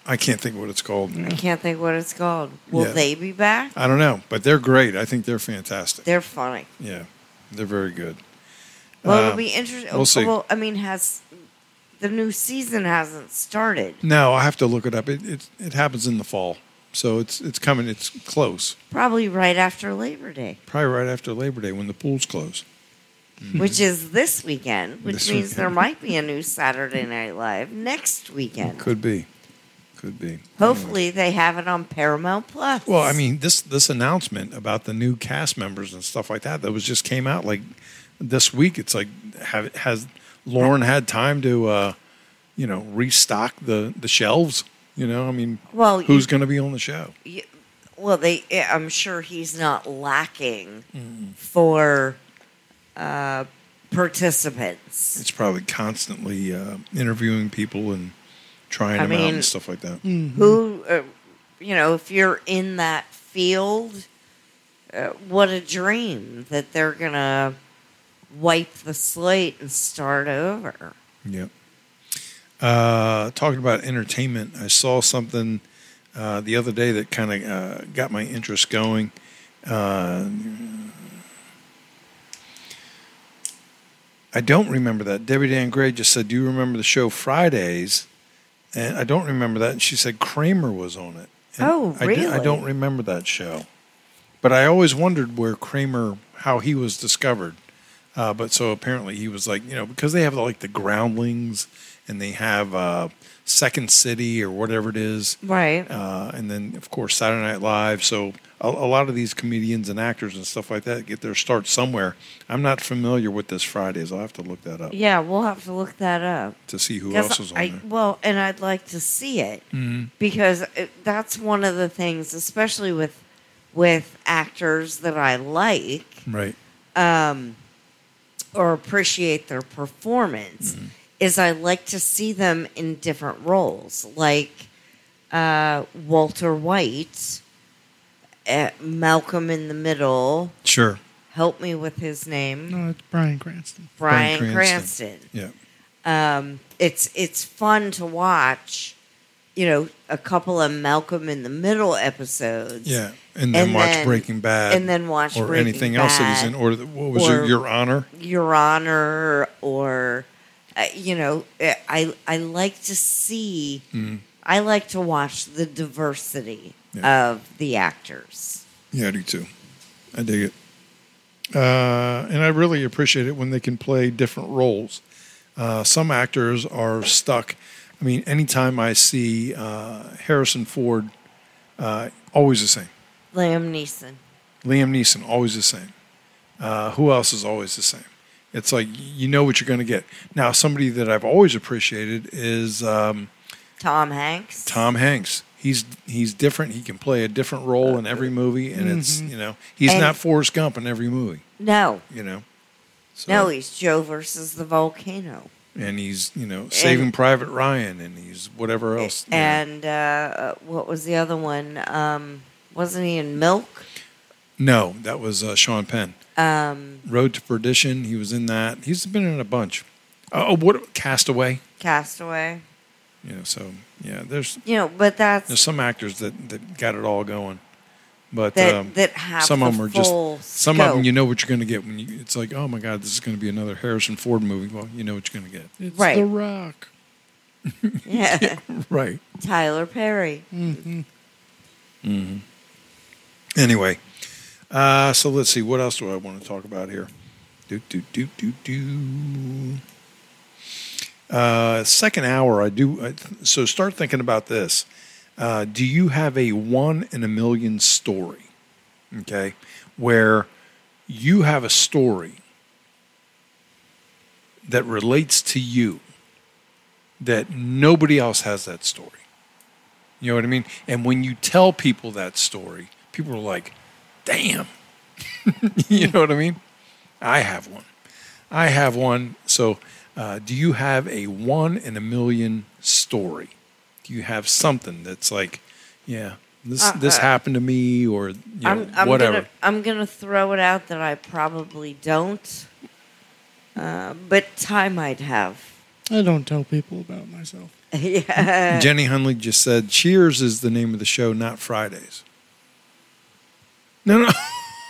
I can't think what it's called. I can't think what it's called. Will Yeah. they be back? I don't know, but they're great. I think they're fantastic. They're funny. Yeah, they're very good. Well, it'll Um, be interesting. we'll see. Well, I mean, has the new season hasn't started? No, I have to look it up. It it, it happens in the fall, so it's it's coming. It's close. Probably right after Labor Day, Probably right after Labor Day when the pools close. which is this weekend, which This means there weekend. might be a new Saturday Night Live next weekend. Could be, could be. Hopefully, they have it on Paramount Plus. Well, I mean, this this announcement about the new cast members and stuff like that that was just came out like this week. It's like have, has Lauren had time to uh, you know restock the the shelves? You know, I mean, Well, who's you- going to be on the show? You- well, they. I'm sure he's not lacking for uh, participants. It's probably constantly uh, interviewing people and trying I them out mean- and stuff like that. Who, uh, you know, if you're in that field, uh, what a dream that they're gonna wipe the slate and start over. Yep. Uh, talking about entertainment, I saw something uh, the other day that kind of uh, got my interest going. Uh, I don't remember that. Debbie Dan Gray just said, "Do you remember the show Fridays?" And I don't remember that. And she said Kramer was on it. And Oh, I, di- I really? don't remember that show. But I always wondered where Kramer, how he was discovered. Uh, but so apparently he was like, you know, because they have like the Groundlings and they have uh, Second City or whatever it is. Right. Uh, and then, of course, Saturday Night Live. So a, a lot of these comedians and actors and stuff like that get their start somewhere. I'm not familiar with this Fridays. I'll have to look that up Yeah, we'll have to look that up. to see who 'Cause else is on I, there. well, and I'd like to see it Mhm. because it, that's one of the things, especially with with actors that I like Right. um, or appreciate their performance, Mm-hmm. is I like to see them in different roles, like uh, Walter White, uh, Malcolm in the Middle. Sure. Help me with his name, No, it's Brian Cranston. Bryan Bryan Cranston. Cranston. Yeah. Um, it's it's fun to watch, you know, a couple of Malcolm in the Middle episodes. Yeah. And then And watch then- Breaking Bad. and then watch or Breaking anything else that he's Bad, in. Or the, what was or- it? Your Honor? Your Honor, or uh, you know, uh, I I like to see. Mhm. I like to watch the diversity Yeah. of the actors. Yeah, I do too. I dig it. Uh, and I really appreciate it when they can play different roles. Uh, some actors are stuck. I mean, anytime I see uh, Harrison Ford, uh, always the same. Liam Neeson. Liam Neeson, always the same. Uh, who else is always the same? It's like you know what you're going to get. Now, somebody that I've always appreciated is um, Tom Hanks. Tom Hanks. He's he's different. He can play a different role in every movie, and it's you know he's And- not Forrest Gump in every movie. No, You know, so, no, he's Joe versus the volcano. and he's you know Saving Private Ryan, and he's whatever else. you know. And uh, what was the other one? Um, wasn't he in Milk? no, that was uh, Sean Penn. Um, Road to Perdition. He was in that. He's been in a bunch. Oh, what Castaway? Castaway. You know, so yeah, there's You know, but that's there's some actors that, that got it all going, but that um, that have some the of them are just full some of them scope. you know what you're going to get when you. It's like, oh my god, this is going to be another Harrison Ford movie. Well, you know what you're going to get. It's Right. The Rock. Yeah, Right. Tyler Perry. Mm-hmm. Anyway, uh, so let's see. What else do I want to talk about here? Do do do do do. Uh, second hour, I do. I, so start thinking about this. Uh, do you have a one in a million story? Okay, where you have a story that relates to you that nobody else has that story. You know what I mean? And when you tell people that story, people are like, damn. You know what I mean? I have one. I have one. So, uh, do you have a one in a million story? Do you have something that's like, yeah, this Uh, this uh, happened to me, or you know, I'm, I'm whatever? gonna I'm gonna throw it out that I probably don't, uh, but Ty might have. I don't tell people about myself. Yeah. Jenny Hunley just said, Cheers is the name of the show, not Fridays. No, no.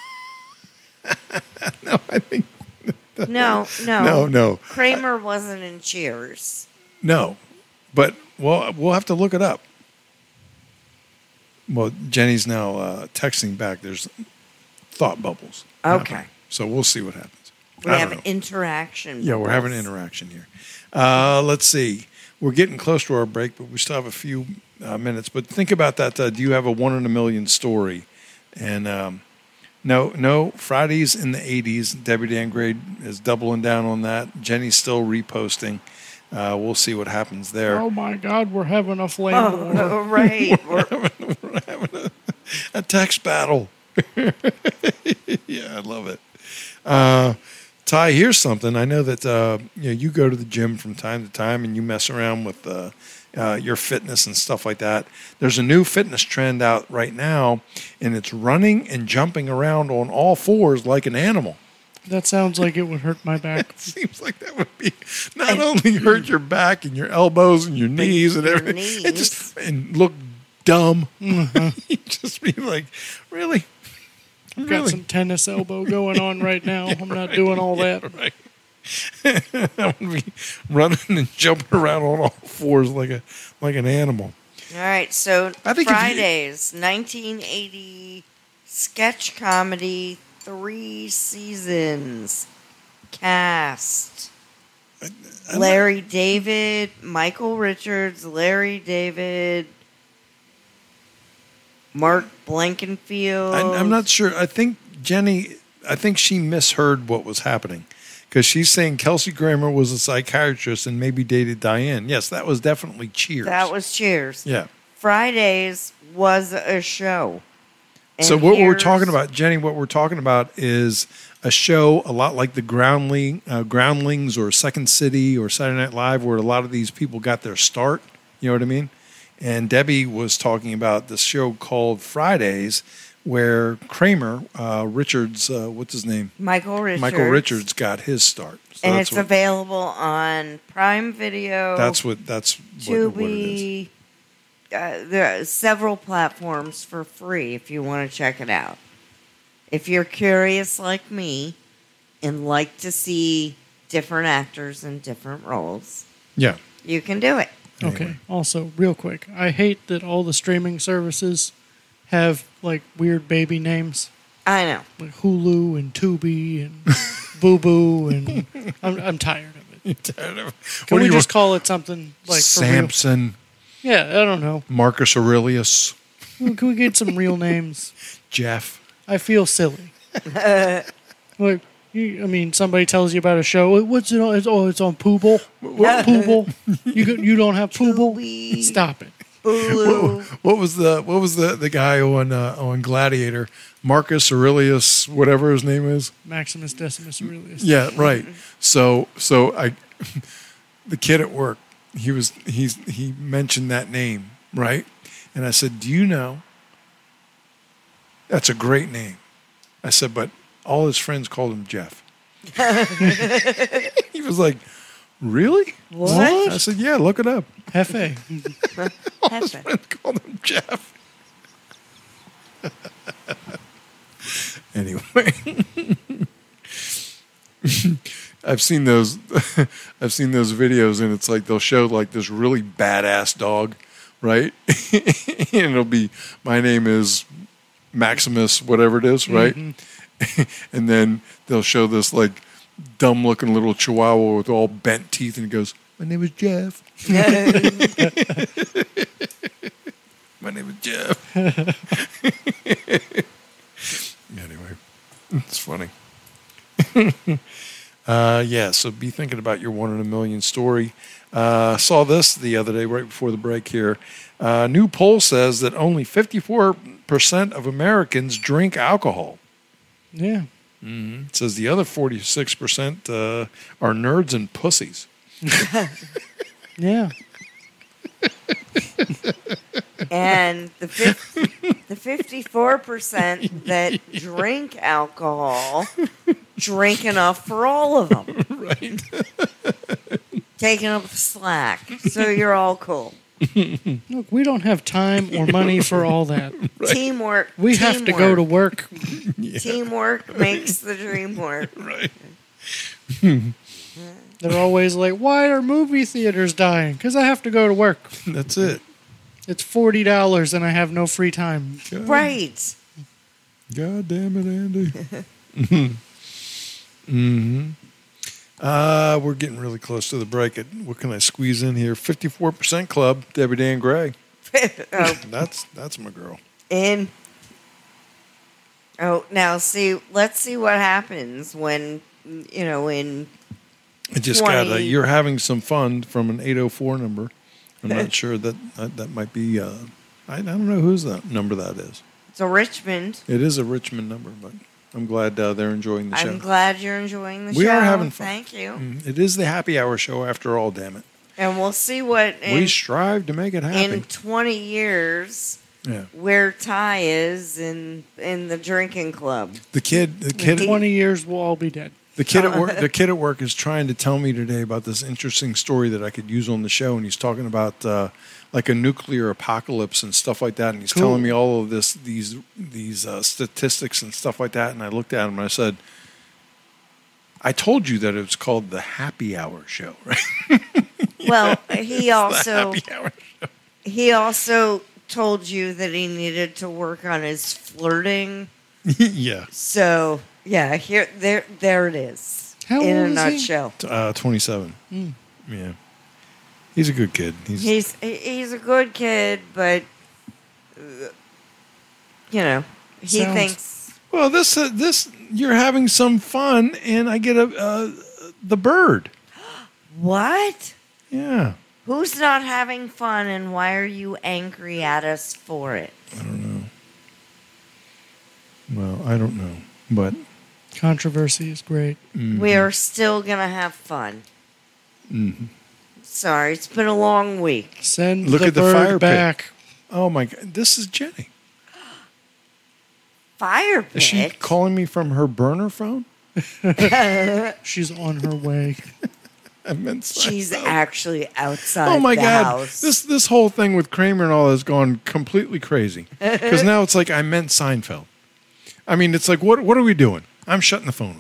no, I think. No, no. No, no. Kramer wasn't in Cheers. No. But well, we'll have to look it up. Well, Jenny's now uh, texting back. There's thought bubbles. Okay. happening. So we'll see what happens. We I have don't know. interaction. Yeah, we're having interaction here. Uh, let's see. We're getting close to our break, but we still have a few uh, minutes. But think about that. Uh, do you have a one in a million story? And um, no, no, Fridays in the eighties. Debbie Dangrade is doubling down on that. Jenny's still reposting. Uh, we'll see what happens there. Oh my God, we're having a flame Oh, war. right. We're having, we're having a, a text battle. Yeah, I love it. Uh, Ty, here's something. I know that uh, you know, you go to the gym from time to time and you mess around with uh, uh, your fitness and stuff like that. There's a new fitness trend out right now, and it's running and jumping around on all fours like an animal. That sounds like it would hurt my back. It seems like that would be not only hurt your back and your elbows and your knees and your everything, it knees. just and look dumb. You just be like, really? Got Really? some tennis elbow going on right now. I'm not doing all that. Right. I would be running and jumping around on all fours like a like an animal. All right, so I think if you- Fridays, nineteen eighty sketch comedy, three seasons, cast. Larry David, Michael Richards, Larry David, Mark Blankenfield. I, I'm not sure. I think Jenny, I think she misheard what was happening because she's saying Kelsey Grammer was a psychiatrist and maybe dated Diane. Yes, that was definitely Cheers. That was Cheers. Yeah. Fridays was a show. So And what we're here's- talking about, Jenny, what we're talking about is a show a lot like the Groundling, uh, Groundlings or Second City or Saturday Night Live, where a lot of these people got their start. You know what I mean? And Debbie was talking about this show called Fridays, where Kramer, uh, Richards, uh, what's his name? Michael Richards. Michael Richards got his start. So And that's it's what, available on Prime Video. that's what that's what, what it is. Tubi. Uh, there are several platforms for free if you want to check it out. If you're curious like me and like to see different actors in different roles, Yeah. you can do it. Okay. Anyway. Also, real quick, I hate that all the streaming services have like weird baby names, I know. like Hulu and Tubi and Boo Boo, and I'm, I'm tired of it. Can What we do you just want? call it something like for real? Samson, Yeah, I don't know. Marcus Aurelius, Can we get some real names? Jeff. I feel silly. Like, you, I mean, somebody tells you about a show. What's it on? It's, oh, it's on Pooble. What Pooble? You go- you don't have Pooble? Tubi. Stop it. Hulu. What was the what was the, the guy on uh, on Gladiator? Marcus Aurelius, whatever his name is. Maximus Decimus Aurelius. Yeah, right. So so I, the kid at work, he was he's he mentioned that name, right? And I said, "Do you know? That's a great name." I said, but all his friends called him Jeff. He was like, "Really?" What? I said, "Yeah, look it up." Hefe. All his friends called him Jeff. Anyway, I've seen those. I've seen those videos, and it's like they'll show like this really badass dog, right? And it'll be, my name is Maximus, whatever it is, right? And then they'll show this like dumb-looking little Chihuahua with all bent teeth, and it goes, "My name is Jeff." My name is Jeff. Anyway, it's funny. uh, yeah, so be thinking about your one in a million story. Uh, saw this the other day right before the break here. Uh, new poll says that only fifty-four percent of Americans drink alcohol. Yeah. It says the other forty-six percent uh, are nerds and pussies. Yeah. And the fif- the fifty-four percent that drink alcohol drink enough for all of them. Right. taking up the slack. So you're all cool. Look, we don't have time or money for all that. Teamwork. We teamwork. have to go to work. Teamwork makes the dream work. Right. They're always like, why are movie theaters dying? Because I have to go to work. That's it. It's forty dollars and I have no free time. God, Right. God damn it, Andy. mm-hmm. Uh, we're getting really close to the break. What can I squeeze in here? fifty-four percent Club, Debbie Dan Gray. Oh, That's that's my girl. in. Oh, now see, let's see what happens when, you know, in I just got a, twenty you're having some fun from an eight oh four number. I'm not sure that that, that might be, uh, I, I don't know whose that number that is. so Richmond. It is a Richmond number, but I'm glad uh, they're enjoying the show. I'm glad you're enjoying the We show. are having fun. Thank you. Mm, It is the happy hour show after all, damn it. And we'll see what in, we strive to make it happen. in twenty years Yeah. where Ty is in in the drinking club. The kid, the In kid, twenty years, we'll all be dead. the kid at work, the kid at work is trying to tell me today about this interesting story that I could use on the show, and he's talking about uh, like a nuclear apocalypse and stuff like that, and he's Cool. telling me all of this, these these uh, statistics and stuff like that, and I looked at him and I said, "I told you that it was called the Happy Hour Show, right?" Well, he also Happy Hour. he also told you that he needed to work on his flirting. Yeah, So yeah, here there there it is. How in a old is he? nutshell. uh, twenty-seven. Mm. Yeah, he's a good kid. He's, He's he- he's a good kid, but uh, you know he Sounds- thinks well, this uh, this you're having some fun, and I get a uh, the bird. what? Yeah. Who's not having fun, and why are you angry at us for it? I don't know. Well, I don't know, but Controversy is great. mm, We are still gonna have fun. mhm. Sorry, it's been a long week. Send Look the at the bird fire pit. back. Oh my God, this is Jenny. Fire pit. Is she calling me from her burner phone? She's on her way. I meant She's Seinfeld. actually outside. Oh my the God, house. this this whole thing with Kramer and all has gone completely crazy. Because now it's like I meant Seinfeld. I mean, it's like what what are we doing? I'm shutting the phone off.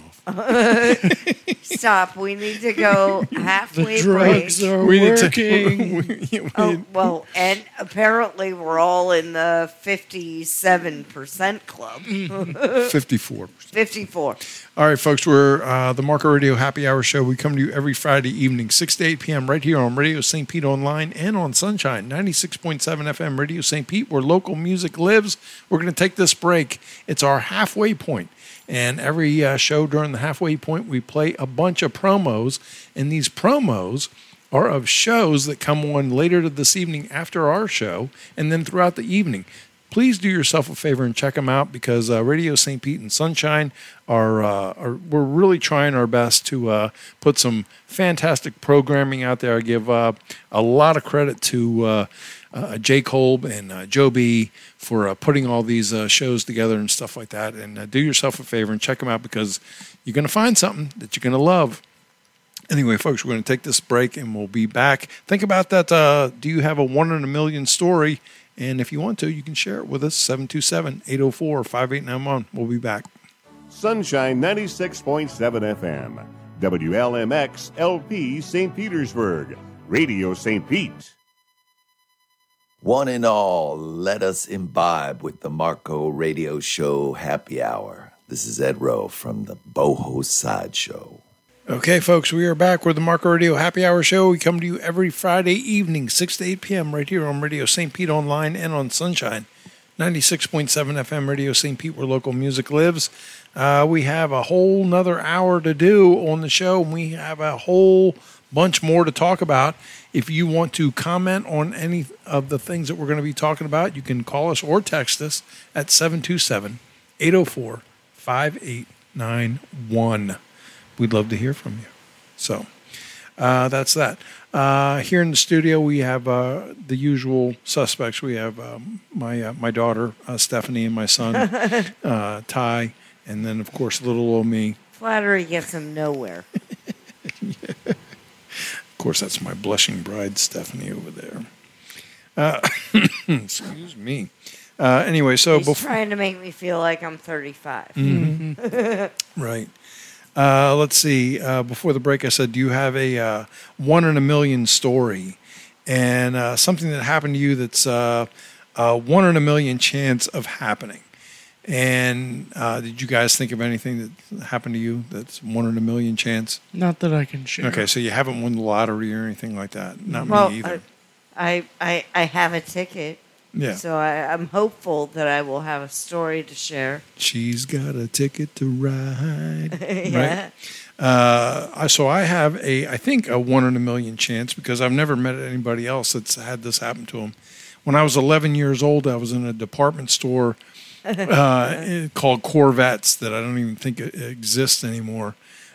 Stop. We need to go The halfway drugs break. are We need working. to. we- Oh, well, and apparently we're all in the fifty-seven percent club. fifty-four. fifty-four. All right, folks, we're uh, the Marco Radio Happy Hour Show. We come to you every Friday evening, six to eight p.m. right here on Radio Saint Pete Online and on Sunshine, ninety-six point seven F M Radio Saint Pete, where local music lives. We're going to take this break. It's our halfway point. And every uh, show during the halfway point, we play a bunch of promos. And these promos are of shows that come on later this evening after our show and then throughout the evening. Please do yourself a favor and check them out because uh, Radio Saint Pete and Sunshine are, uh, are we're really trying our best to uh, put some fantastic programming out there. I give uh, a lot of credit to uh, uh, Jay Kolb and uh, Joe B for uh, putting all these uh, shows together and stuff like that. And uh, do yourself a favor and check them out because you're going to find something that you're going to love. Anyway, folks, we're going to take this break and we'll be back. Think about that. Uh, do you have a one in a million story? And if you want to, you can share it with us, seven two seven, eight oh four, five eight nine one. We'll be back. Sunshine ninety-six point seven F M. W L M X L P Saint Petersburg. Radio Saint Pete. One and all, let us imbibe with the Marco Radio Show Happy Hour. This is Ed Rowe from the Boho Sideshow. Okay, folks, we are back with the Marco Radio Happy Hour Show. We come to you every Friday evening, six to eight p.m. right here on Radio Saint Pete Online and on Sunshine, ninety-six point seven F M Radio Saint Pete, where local music lives. Uh, we have a whole nother hour to do on the show, and we have a whole bunch more to talk about. If you want to comment on any of the things that we're going to be talking about, you can call us or text us at seven two seven, eight oh four, five eight nine one. We'd love to hear from you. So uh, that's that. Uh, here in the studio, we have uh, the usual suspects. We have um, my uh, my daughter, uh, Stephanie, and my son, uh, Ty, and then, of course, little old me. Flattery gets him nowhere. Of course, that's my blushing bride, Stephanie, over there. Uh, excuse me. Uh, anyway, so He's before trying to make me feel like I'm thirty-five. Mm-hmm. right. Uh, let's see. Uh, before the break, I said, do you have a uh, one in a million story? And uh, something that happened to you that's uh, a one in a million chance of happening. And uh, did you guys think of anything that happened to you that's one in a million chance? Not that I can share. Okay, so you haven't won the lottery or anything like that? Not Well, me either. I, I, I have a ticket. Yeah. So I, I'm hopeful that I will have a story to share. She's got a ticket to ride. Yeah. Right? Uh, I, so I have a, I think, a one in a million chance because I've never met anybody else that's had this happen to them. When I was eleven years old, I was in a department store uh, called Corvettes that I don't even think it exists anymore.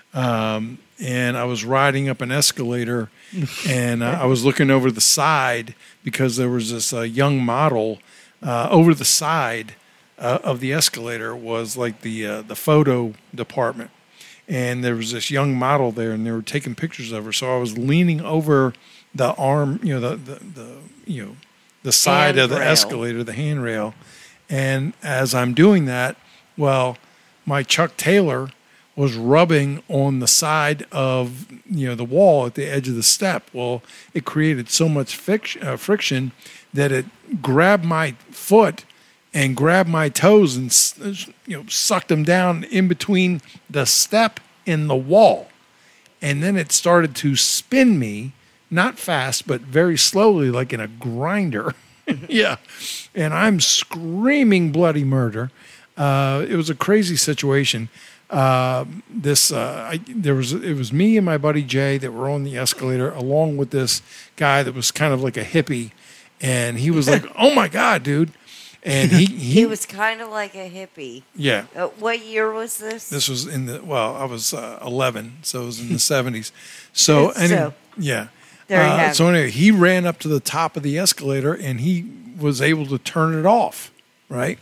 Um, and I was riding up an escalator, and uh, I was looking over the side because there was this uh, young model uh, over the side uh, of the escalator was like the uh, the photo department, and there was this young model there, and they were taking pictures of her. So I was leaning over the arm, you know, the the, the you know the side of the Handrail. escalator, the handrail, and as I'm doing that, well, my Chuck Taylor was rubbing on the side of, you know, the wall at the edge of the step. Well, it created so much fiction, uh, friction that it grabbed my foot and grabbed my toes and, you know, sucked them down in between the step and the wall. And then it started to spin me, not fast, but very slowly, like in a grinder. Yeah. And I'm screaming bloody murder. Uh, it was a crazy situation. Uh, this uh, I, there was it was me and my buddy Jay that were on the escalator, along with this guy that was kind of like a hippie, and he was like, "Oh my god, dude!" And he he, He was kind of like a hippie. yeah. Uh, what year was this? This was in the well, I was uh, eleven, so it was in the seventies. So So, anyway, yeah. there you Uh, have so it. anyway, he ran up to the top of the escalator and he was able to turn it off, right?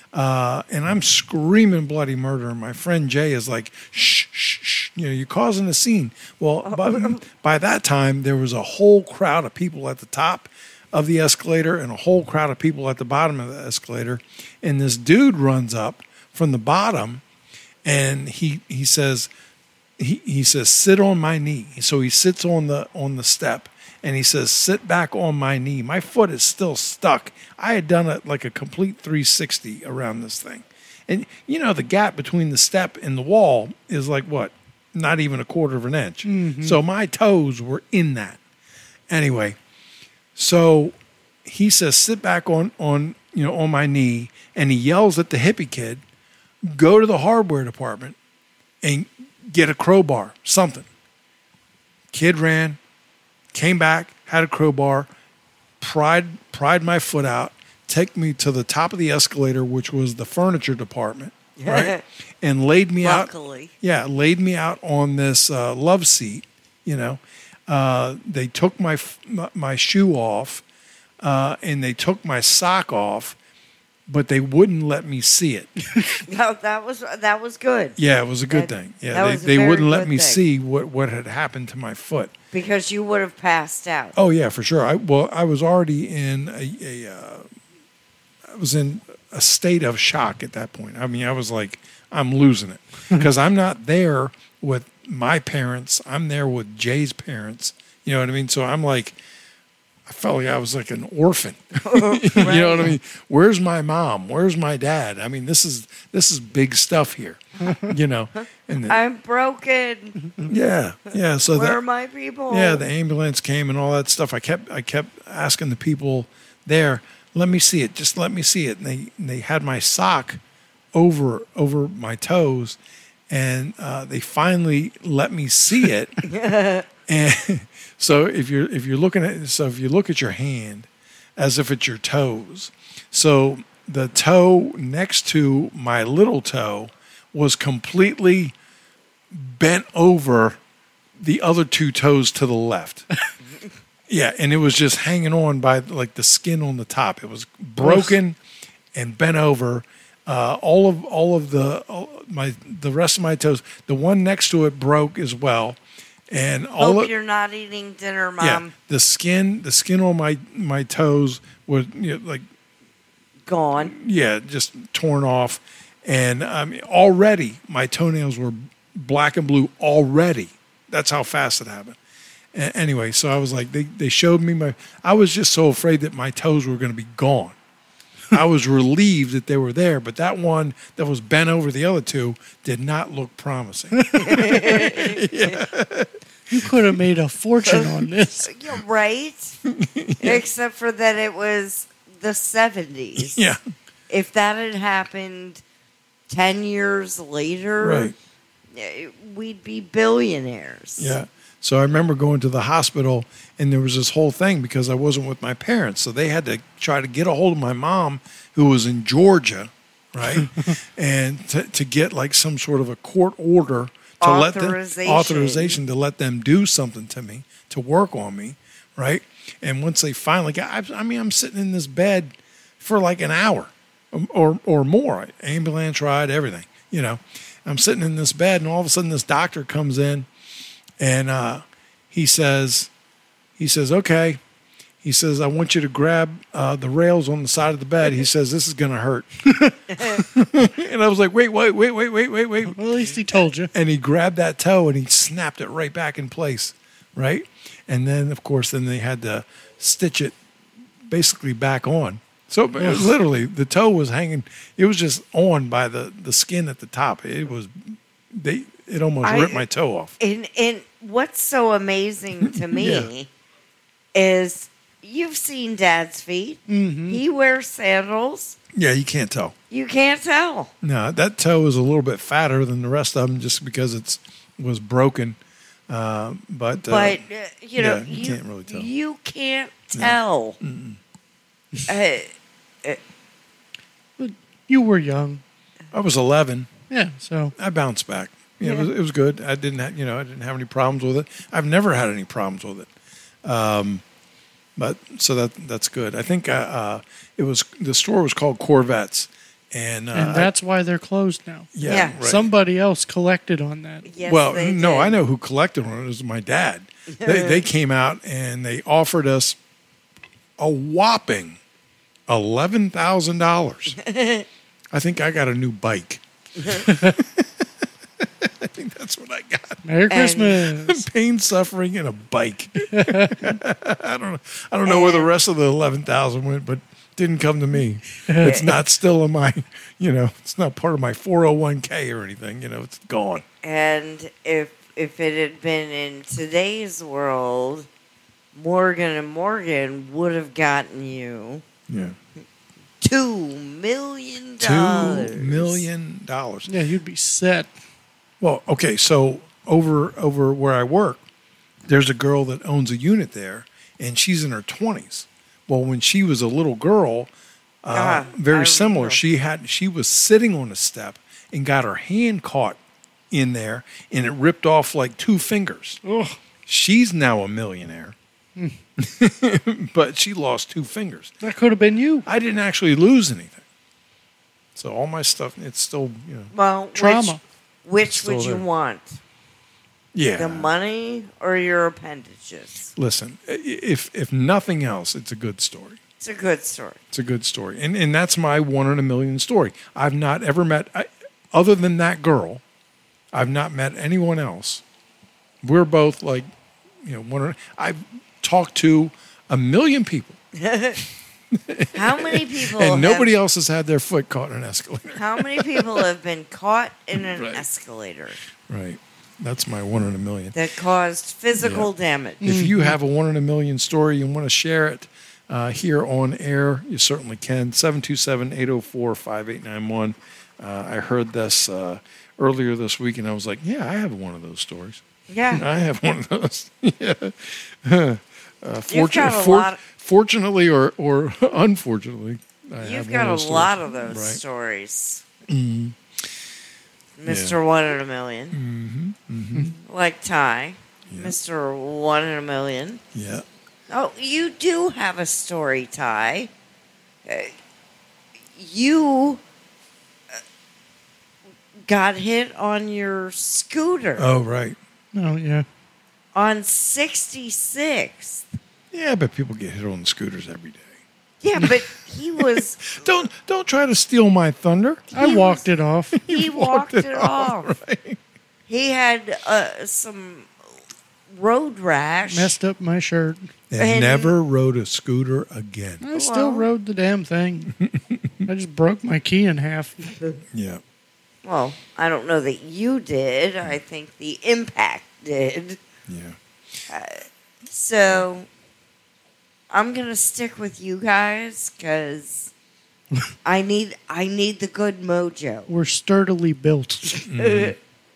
Uh, and I'm screaming bloody murder, and my friend Jay is like, "Shh, shh, shh! You know, you're causing a scene." Well, by, by that time, there was a whole crowd of people at the top of the escalator and a whole crowd of people at the bottom of the escalator. And this dude runs up from the bottom, and he he says, he he says, "Sit on my knee." So he sits on the on the step. And he says, "Sit back on my knee." My foot is still stuck. I had done it like a complete three sixty around this thing. And, you know, the gap between the step and the wall is like, what, not even a quarter of an inch. Mhm. So my toes were in that. Anyway, so he says, "Sit back on, on, you know, on my knee." And he yells at the hippie kid, "Go to the hardware department and get a crowbar, something." Kid ran. Came back, had a crowbar, pried pried my foot out, take me to the top of the escalator, which was the furniture department, right? And laid me Luckily. out. Yeah, laid me out on this uh, love seat. You know, uh, they took my my, my shoe off, uh, and they took my sock off, but they wouldn't let me see it. No, that was that was good. Yeah, it was a good That- thing. Yeah, that they, was a they very wouldn't let good me thing. see what, what had happened to my foot. Because you would have passed out. Oh yeah, for sure. I well, I was already in a, a uh, I was in a state of shock at that point. I mean, I was like, I'm losing it because I'm not there with my parents. I'm there with Jay's parents. You know what I mean? So I'm like, I felt like I was like an orphan. You know what I mean? Where's my mom? Where's my dad? I mean, this is this is big stuff here. You know, and the, I'm broken. yeah, yeah. So Where that, are my people? yeah, the ambulance came and all that stuff. I kept I kept asking the people there, "Let me see it. Just let me see it." And they and they had my sock over over my toes, and uh, they finally let me see it. And so if you're if you're looking at so if you look at your hand as if it's your toes, so the toe next to my little toe was completely bent over the other two toes to the left. Yeah, and it was just hanging on by like the skin on the top. It was broken and bent over. Uh, all of all of the all, my the rest of my toes. The one next to it broke as well, And all Hope of, you're not eating dinner, Mom. yeah, the skin, the skin on my my toes was, you know, like, Gone. yeah, just torn off. And I mean, already my toenails were black and blue already. That's how fast it happened. A- anyway, so I was like, they, they showed me my, I was just so afraid that my toes were going to be gone. I was relieved that they were there, but that one that was bent over the other two did not look promising. You could have made a fortune on this. You're right. Except for that it was the seventies. Yeah. If that had happened ten years later, Right. eh, we'd be billionaires. Yeah. So I remember going to the hospital, and there was this whole thing because I wasn't with my parents. So they had to try to get a hold of my mom, who was in Georgia, right? and to, to get like some sort of a court order to let them Authorization. authorization to let them do something to me, to work on me, right? And once they finally got, I, I mean, I'm sitting in this bed for like an hour or or more, ambulance ride, everything, you know. I'm sitting in this bed, and all of a sudden, this doctor comes in. And uh, he says, he says, okay. He says, I want you to grab uh, the rails on the side of the bed. He says, this is going to hurt. And I was like, wait, wait, wait, wait, wait, wait, wait. Well, at least he told you. And he grabbed that toe and he snapped it right back in place, right? And then, of course, then they had to stitch it basically back on. So it was literally, the toe was hanging. It was just on by the, the skin at the top. It was, they, it almost I- ripped my toe off. And and what's so amazing to me Yeah. is you've seen Dad's feet. Mm-hmm. He wears sandals. Yeah, you can't tell. You can't tell. No, that toe is a little bit fatter than the rest of them just because it's was broken. Uh, but uh, But uh, you know, yeah, you can't really tell. You can't tell. Uh, You were young. I was eleven. Yeah, so I bounced back. Yeah, It, was, it was good. I didn't, have, you know, I didn't have any problems with it. I've never had any problems with it. Um, but so that that's good. I think uh, uh, it was the store was called Corvettes, and, uh, and that's why they're closed now. yeah, Yeah. right. Somebody else collected on that. yes, well, they no, did. I know who collected on it. It was my dad. They, they came out and they offered us a whopping eleven thousand dollars. I think I got a new bike. I think that's what I got. Merry Christmas. Pain, suffering, and a bike. I don't know. I don't know where the rest of the eleven thousand went, but didn't come to me. It's not still in my, you know, it's not part of my four oh one k or anything. You know, it's gone. And if if it had been in today's world, Morgan and Morgan would have gotten you Yeah, two million two dollars. million dollars. Yeah, you'd be set. Well, okay, so over over where I work, there's a girl that owns a unit there, and she's in her twenties. Well, when she was a little girl, uh, Ah, very I similar. remember. She had she was sitting on a step and got her hand caught in there, and it ripped off like two fingers. Ugh. She's now a millionaire, but she lost two fingers. That could have been you. I didn't actually lose anything, so all my stuff it's still you know Well, Trauma. Which, which Still would you there. want? yeah The money or your appendages? Listen, i- if if nothing else, it's a good story. It's a good story. It's a good story, and and that's my one in a million story. I've not ever met, I, other than that girl, I've not met anyone else. We're both like, you know, one. I've talked to a million people, How many people? and nobody have, else has had their foot caught in an escalator. How many people have been caught in an Right. escalator Right, that's my one in a million. that caused physical damage? If you have a one in a million story and want to share it uh, here on air, you certainly can. seven two seven, eight oh four, five eight nine one. Uh, I heard this uh, earlier this week, and I was like, yeah, I have one of those stories. Yeah. I have one of those. yeah. Uh, You've got a for- lot- fortunately or, or unfortunately, I have You've one got a of those lot stories. of those Right. stories. Mhm. Mister One in a Million. Mm-hmm. Mm-hmm. Like Ty. Yeah. Mister One in a Million. Yeah. Oh, you do have a story, Ty. Uh, you uh, got hit on your scooter. Oh, right. Oh, yeah. on sixty-sixth. Yeah, but people get hit on the scooters every day. Yeah, but he was. Don't don't try to steal my thunder. I walked it off. He walked, it, off. Right? He had uh, some road rash. Messed up my shirt. And, And- never rode a scooter again. I still Well- rode the damn thing. I just broke my key in half. Yeah. Well, I don't know that you did. I think the impact did. Yeah. So I'm gonna stick with you guys because I need I need the good mojo. We're sturdily built. Mm-hmm.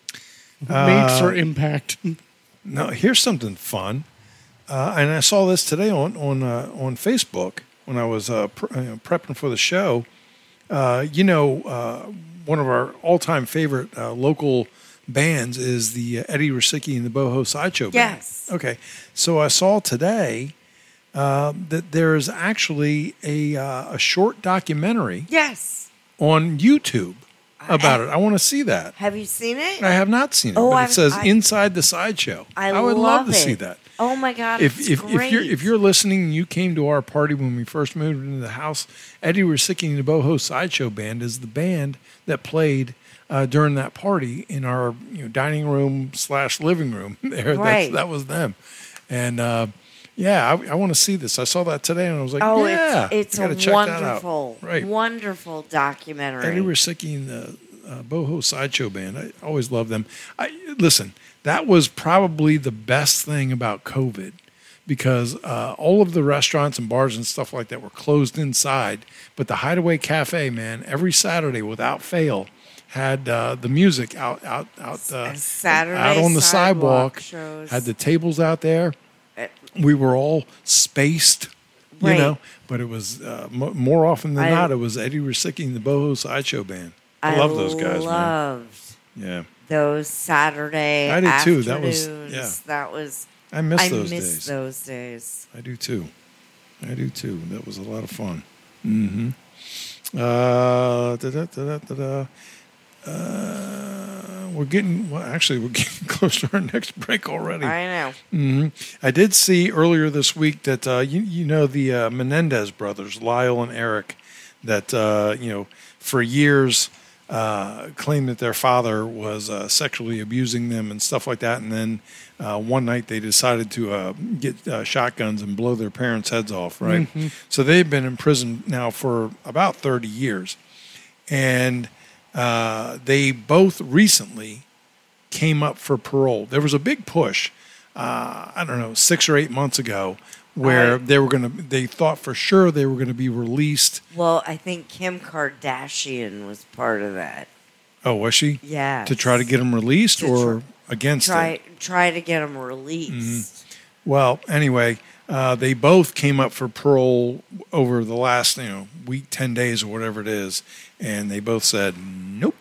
Made Uh, for impact. Now, here's something fun. Uh, and I saw this today on on uh, on Facebook when I was uh, pre- uh, prepping for the show. Uh, you know, uh, one of our all-time favorite uh, local bands is the uh, Eddie Rosicki and the Boho Sideshow Band. Yes. Okay. So I saw today uh, that there's actually a uh, a short documentary Yes. on YouTube about it. I want to see that. Have you seen it? I have not seen it, Oh, but I've- it says I- Inside the Sideshow. I, would love, to it. see that. Oh my god! If it's if, great. if you're if you're listening and you came to our party when we first moved into the house, Eddie Rosicki and the Boho Sideshow Band is the band that played uh, during that party in our you know dining room slash living room. There, Right. That's, that was them, and uh, yeah, I, I want to see this. I saw that today, and I was like, oh, yeah, it's I it's gotta a check that out. wonderful, Right. wonderful documentary. Eddie Rosicki and the uh, Boho Sideshow Band. I always love them. I listen. That was probably the best thing about COVID because uh, all of the restaurants and bars and stuff like that were closed inside. But the Hideaway Cafe, man, every Saturday without fail, had uh, the music out out out uh, Saturday out on the sidewalk sidewalk. shows. Had the tables out there. We were all spaced, you Right. know. But it was uh, mo more often than I- not, it was Eddie Rosicki and the Boho Sideshow Band. I, love those guys, man. loved Yeah. those Saturday I did too. afternoons. That was- yeah. That was. I miss I those miss days. those days. I do too. I do too. That was a lot of fun. Mm-hmm. Uh, da, da, da, da, da, da. Uh, we're getting well. Actually, we're getting close to our next break already. I know. hmm I did see earlier this week that uh, you you know the uh, Menendez brothers, Lyle and Eric, that uh, you know for years uh, claimed that their father was uh, sexually abusing them and stuff like that, and then uh, one night they decided to uh, get uh, shotguns and blow their parents' heads off. Right, so they've been in prison now for about thirty years, and uh, they both recently came up for parole. There was a big push, uh, I don't know, six or eight months ago, where Right. they were going to, they thought for sure they were going to be released. Well, I think Kim Kardashian was part of that. Oh, was she? Yeah. To try to get them released To or try- against try it? try to get them released. Well, anyway, uh, they both came up for parole over the last, you know, week, ten days or whatever it is. And they both said, nope.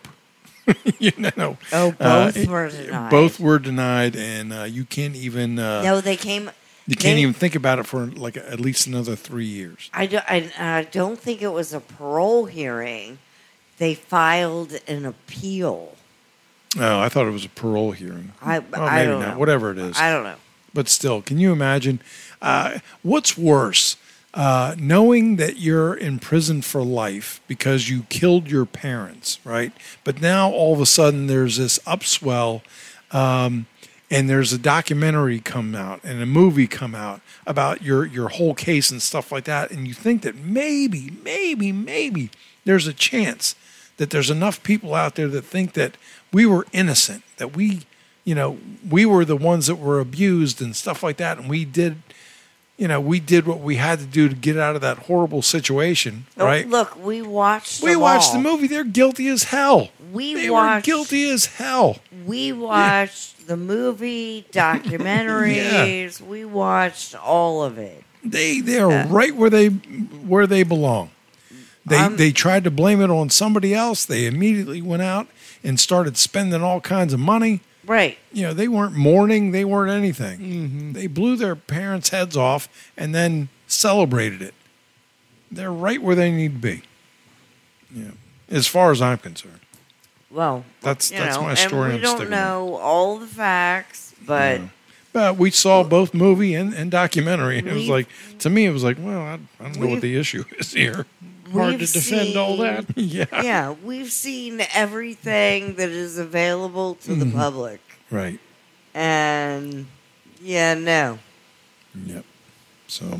you know, Oh, Uh, both it- were denied. Both were denied. And uh, you can't even, uh, No, they came. you can't they- even think about it for like at least another three years. I, do, I, I don't think it was a parole hearing. They filed an appeal. Oh, I thought it was a parole hearing. I, Well, I maybe don't not. know. Whatever it is. I don't know. But still, can you imagine? Uh, what's worse, uh, knowing that you're in prison for life because you killed your parents, right? But now all of a sudden there's this upswell, um, and there's a documentary come out and a movie come out about your your whole case and stuff like that, and you think that maybe, maybe, maybe there's a chance that there's enough people out there that think that we were innocent, that we, you know, we were the ones that were abused and stuff like that, and we did, you know, we did what we had to do to get out of that horrible situation, Oh, right? Look, we watched. We them watched all. the movie. They're guilty as hell. We they watched- were guilty as hell. We watched the movie, documentaries. We watched all of it. They they are Yeah. right where they where they belong. They Um, they tried to blame it on somebody else. They immediately went out and started spending all kinds of money. Right. You know, they weren't mourning, they weren't anything. They blew their parents' heads off and then celebrated it. They're right where they need to be. Yeah, as far as I'm concerned. Well, That's you that's know, my story. and we I'm don't sticking know all the facts, but with. But we saw both movie and, and documentary. And it was We've- like, to me, it was like, well, I, I don't know what We've- the issue is here. Hard to We've defend all seen- that. Yeah. Yeah, we've seen everything that is available to the public. Right. And yeah, no. Yep. So,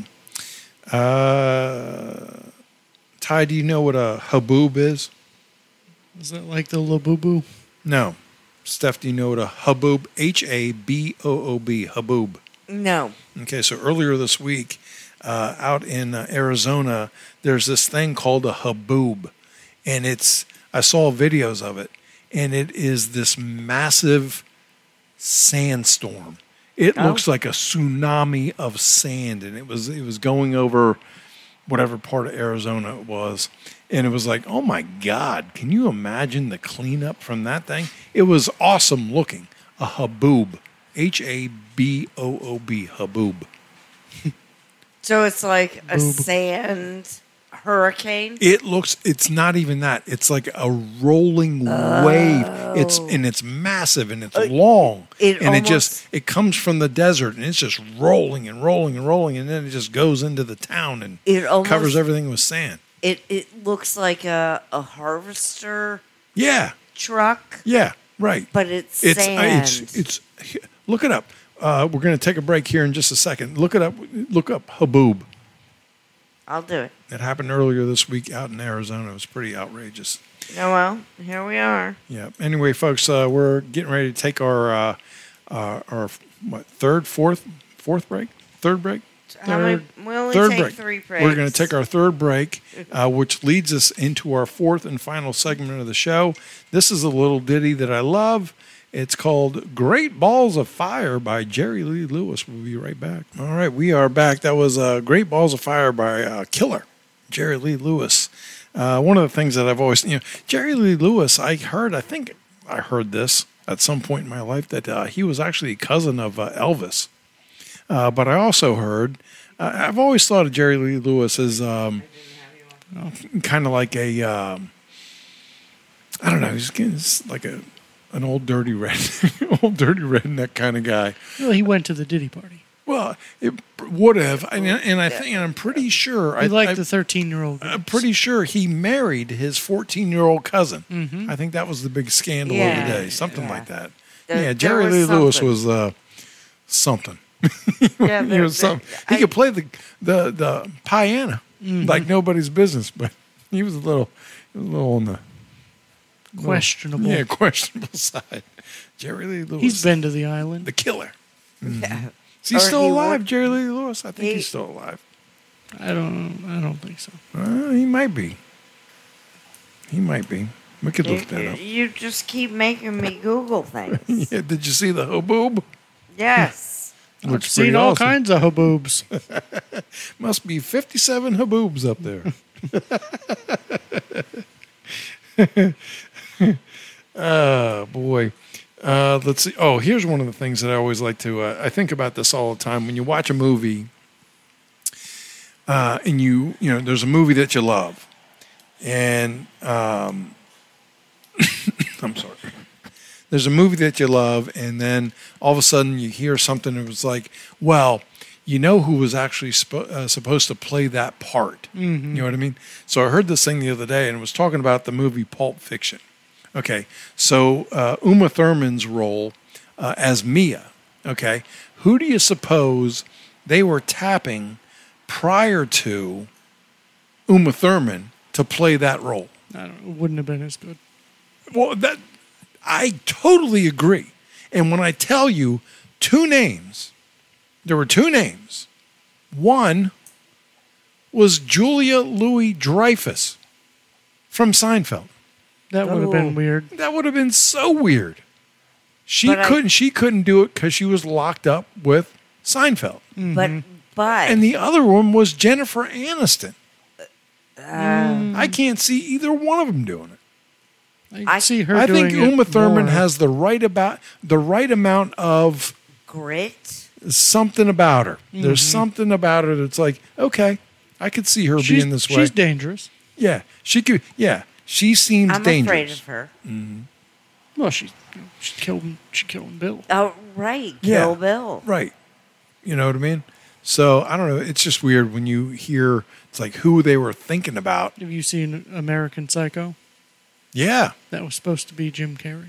uh, Ty, do you know what a haboob is? Is that like the Labubu? No. Steph, do you know what a haboob? H A B O O B, haboob. No. Okay, so earlier this week, uh, out in uh, Arizona, there's this thing called a haboob, and it's I saw videos of it, and it is this massive sandstorm. It Oh. looks like a tsunami of sand, and it was it was going over whatever part of Arizona it was, and it was like, oh my God, can you imagine the cleanup from that thing? It was awesome looking. A haboob, H A B O O B, haboob. So it's like a Boob. sand hurricane? It looks, it's not even that. It's like a rolling wave. It's and it's massive and it's long. it and it just almost- it comes from the desert and it's just rolling and rolling and rolling and then it just goes into the town and It almost- covers everything with sand. It it looks like a, a harvester Yeah. truck, Yeah. Right. but it's, It's uh, sand. it's it's look it up. Uh, we're going to take a break here in just a second. Look it up. Look up haboob. I'll do it. It happened earlier this week out in Arizona. It was pretty outrageous. Oh, well, here we are. Yeah. Anyway, folks, uh, we're getting ready to take our uh, uh, our what third, fourth, fourth break, third break, How many, we only third take break. three breaks. We're going to take our third break, uh, which leads us into our fourth and final segment of the show. This is a little ditty that I love. It's called "Great Balls of Fire" by Jerry Lee Lewis. We'll be right back. All right, we are back. That was uh, "Great Balls of Fire" by uh, Killer, Jerry Lee Lewis. Uh, one of the things that I've always, you know, Jerry Lee Lewis, I heard, I think I heard this at some point in my life, that uh, he was actually a cousin of uh, Elvis. Uh, but I also heard, uh, I've always thought of Jerry Lee Lewis as um, kind of like a, um, I don't know, he's, he's like a an old dirty red, old dirty redneck kind of guy. Well, he went to the Diddy party. Well, it would have, and, and I think, and I'm pretty sure, He I, liked I, the thirteen-year-old. I'm pretty sure he married his fourteen-year-old cousin. Mhm. I think that was the big scandal Yeah, of the day, something yeah. like that. There- yeah, there Jerry was Lee Lewis something. was uh, something. Yeah, he there- was there- something. He I- could play the the the piano Mm-hmm. like nobody's business, but he was a little, he was a little on the Questionable. yeah questionable side. Jerry Lee Lewis, He's been to the island. the killer. Yeah. Is he Or still he alive, would- Jerry Lee Lewis? I think He- he's still alive. I don't. I don't think so. Uh, he might be. He might be. We could You, look that up. you just keep making me Google things. Yeah, did you see the haboob? Yes. I've Looks seen pretty all awesome. kinds of haboobs. Must be fifty-seven haboobs up there. Oh, boy. Uh, let's see. Oh, here's one of the things that I always like to, uh, I think about this all the time. When you watch a movie uh, and you, you know, there's a movie that you love and, um, I'm sorry. There's a movie that you love, and then all of a sudden you hear something that was like, well, you know who was actually sp- uh, supposed to play that part. Mm-hmm. You know what I mean? So I heard this thing the other day, and it was talking about the movie Pulp Fiction. Okay, so uh, Uma Thurman's role uh, as Mia, okay, who do you suppose they were tapping prior to Uma Thurman to play that role? I don't. It wouldn't have been as good. Well, that I totally agree. And when I tell you two names, there were two names. One was Julia Louis-Dreyfus from Seinfeld. That would have been Oh. weird. That would have been so weird. She But I- couldn't. she couldn't do it because she was locked up with Seinfeld. But but And the other one was Jennifer Aniston. uh, I can't see either one of them doing it. I, I- see her. I doing think it Uma Thurman more. has the right about the right amount of grit. something about her. There's Mm-hmm. something about her that's like, okay, I could see her She's, being this way. she's dangerous. Yeah, she could. Yeah, she seems I'm dangerous. afraid of her. Well, she she killed him. She killed Bill. Oh, right. Yeah. Kill Bill. Right. You know what I mean? So I don't know. It's just weird when you hear it's like who they were thinking about. Have you seen American Psycho? Yeah. That was supposed to be Jim Carrey.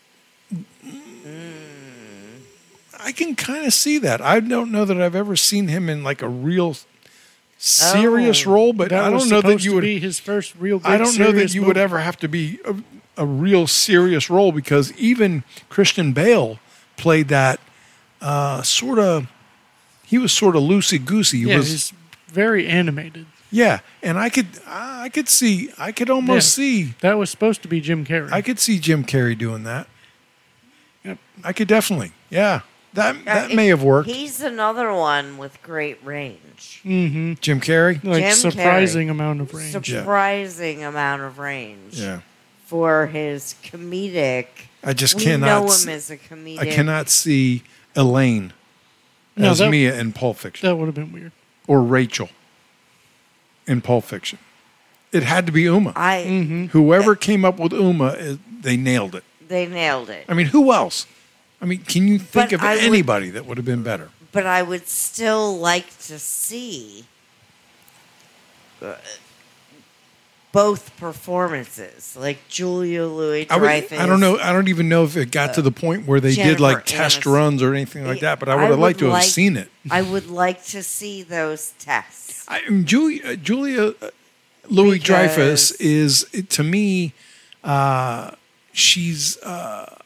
I can kind of see that. I don't know that I've ever seen him in like a real serious Oh. role, but That I was don't know that supposed you to would. be his first real. Big I don't know that serious you movie. would ever have to be a, a real serious role because even Christian Bale played that uh, sort of. He was sort of loosey goosey. Yeah, was he's very animated. yeah, and I could I could see I could almost Yeah. see That was supposed to be Jim Carrey. I could see Jim Carrey doing that. Yep. I could definitely yeah that that Uh, may have worked. He's another one with great range. Mm-hmm. Jim Carrey. Like Jim surprising Carrey. amount of range. Surprising amount of range. Yeah, For his comedic. I just we cannot. know s- him as a comedic. I cannot see Elaine No, as that- Mia in Pulp Fiction That would have been weird. or Rachel in Pulp Fiction. It had to be Uma. I. Mm-hmm. Whoever came up with Uma, uh, they nailed it. They nailed it. I mean, who else? I mean, can you think But of I would- anybody that would have been better? But I would still like to see uh, both performances, like Julia Louis I, would, Dreyfus. I don't know. I don't even know if it got to the point where they did like Jennifer test Aniston. runs or anything like that. But I I would have would liked to have like- seen it. I would like to see those tests. I, Julia, uh, Julia uh, Louis Dreyfus Because- is it- to me. Uh, she's uh,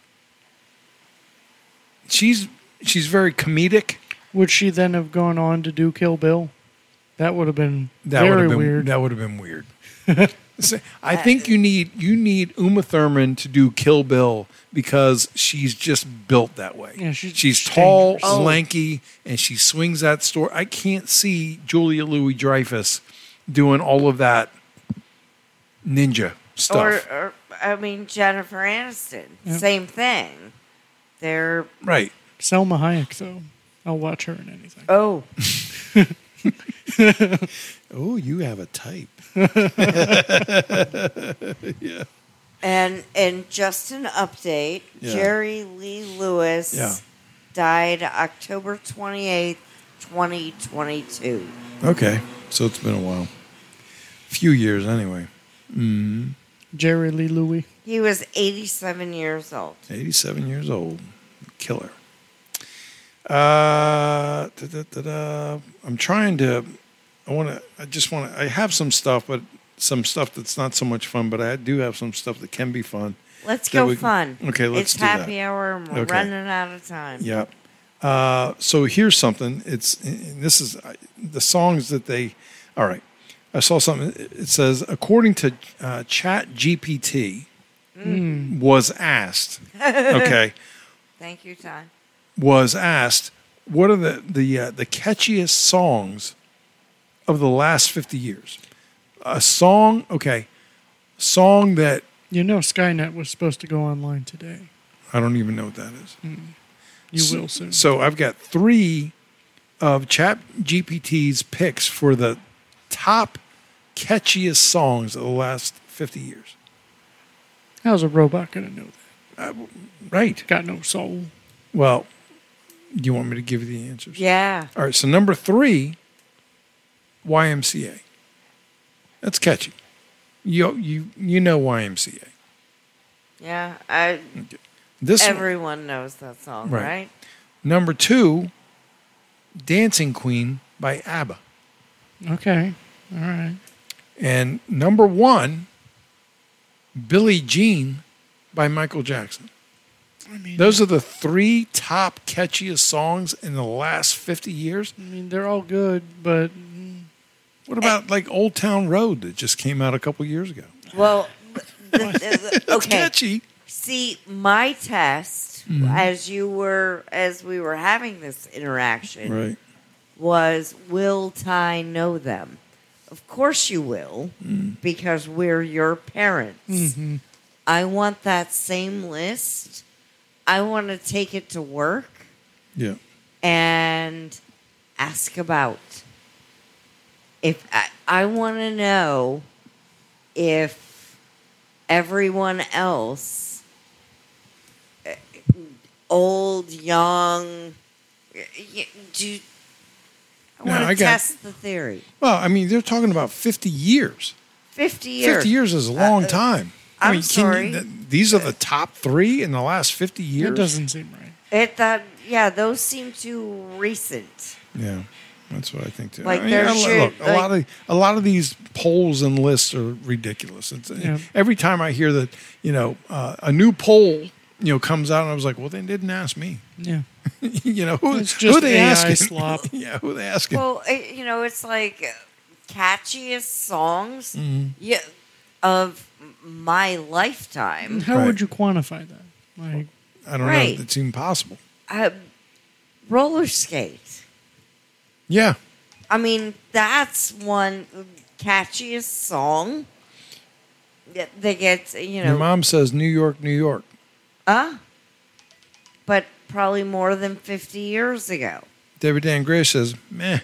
she's she's very comedic. Would she then have gone on to do Kill Bill? That would have been That would very have been weird. That would have been weird. So, I think you need you need Uma Thurman to do Kill Bill because she's just built that way. Yeah, she's she's tall, dangerous. Oh. lanky, and she swings that sword. I can't see Julia Louis Dreyfus doing all of that ninja stuff. Or, or, I mean, Jennifer Aniston. Yep. Same thing. They're, right. Selma Hayek, though. I'll watch her in anything. oh, Oh, you have a type. Yeah. and and just an update, Yeah. Jerry Lee Lewis Yeah. died October twenty-eighth, twenty twenty-two. Okay. So it's been a while. Few years anyway. Jerry Lee Louis. He was eighty-seven years old. eighty-seven years old. Killer. Uh, da, da, da, da. I'm trying to. I want to. I just want to. I have some stuff, but some stuff that's not so much fun. But I do have some stuff that can be fun. Let's That go we- fun. okay, let's It's do that. happy hour and we're Okay. running out of time. Yep. Uh, so here's something. It's and this is uh, the songs that they. All right. I saw something. It says according to uh, Chat G P T was asked. Okay. Thank you, Ty. Was asked what are the the uh, the catchiest songs of the last fifty years? A song, okay, song that You know Skynet was supposed to go online today. I don't even know what that is. You So- will soon. So I've got three of Chat G P T's picks for the top catchiest songs of the last fifty years. How's a robot going to know that? Right. Got no soul. Well, do you want me to give you the answers? Yeah. All right. So number three, Y M C A. That's catchy. You you you know Y M C A. Yeah. I, This one- everyone knows that song, Right. right? number two, Dancing Queen by ABBA. Okay. All right. And number one, Billie Jean by Michael Jackson. I mean, Those are the three top catchiest songs in the last fifty years. I mean, they're all good, but What about like Old Town Road that just came out a couple years ago? Well, the, the, the- That's okay. catchy. See, my test, as you were, as we were having this interaction, Right. was will Ty know them? Of course you will, because we're your parents. I want that same list. I want to take it to work Yeah. and ask about. If I, I want to know if everyone else old, young. Y- y- Do I No, want I to got- test the theory? Well, I mean, they're talking about fifty years. Fifty years. fifty years is a long Uh, time. I I'm mean, can sorry. You, th- these are the top three in the last fifty years. That doesn't seem right. It that yeah, those seem too recent. Yeah, that's what I think too. Like, I mean, there I- should- look, a like- lot of a lot of these polls and lists are ridiculous. It's, Yeah. Every time I hear that, you know, uh, a new poll, you know, comes out, and I was like, well, they didn't ask me. Yeah. you know, who, It's who just are they A I asking? slop. yeah, who are they asking? Well, it, you know, it's like catchiest songs Mhm. yeah, of my lifetime. How Right. would you quantify that? Like, I don't right. know. It's impossible. Uh, roller skate. Yeah. I mean, that's one catchiest song that that gets, you know, Your mom says New York, New York. uh, but probably more than fifty years ago. David Dan Gray says, meh.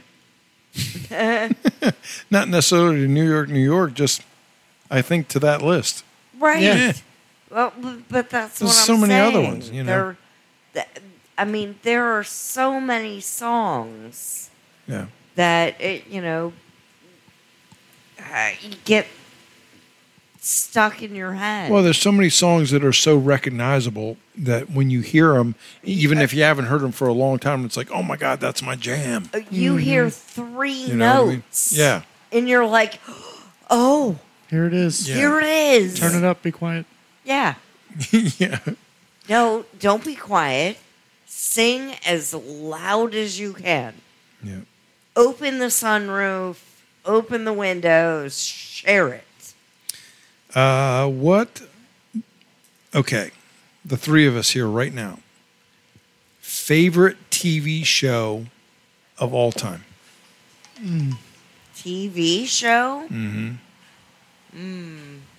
Not necessarily New York, New York, just I think to that list. Right. Yeah. Well, b- but that's There's what I'm so many other saying. ones, you know. There, th- I mean, there are so many songs Yeah. that it, you know, uh, you get stuck in your head. Well, there's so many songs that are so recognizable that when you hear them, even if you haven't heard them for a long time, it's like, oh my God, that's my jam. Uh, you hear three You know what I mean? notes, Yeah. and you're like, oh, here it is. Yeah. here it is. Turn it up. Be quiet. Yeah. yeah. No, don't be quiet. Sing as loud as you can. Yeah. Open the sunroof. Open the windows. Share it. Uh, what? Okay. The three of us here right now. Favorite T V show of all time? T V show? Mm-hmm. Mm.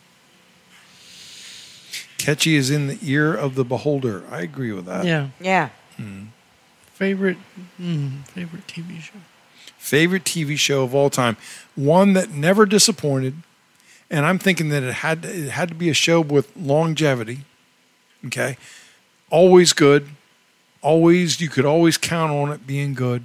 Catchy is in the ear of the beholder. I agree with that. Yeah. Yeah. Mm. Favorite. Mm, favorite T V show. Favorite T V show of all time. One that never disappointed. And I'm thinking that it had to, it had to be a show with longevity. Okay. Always good. Always, you could always count on it being good.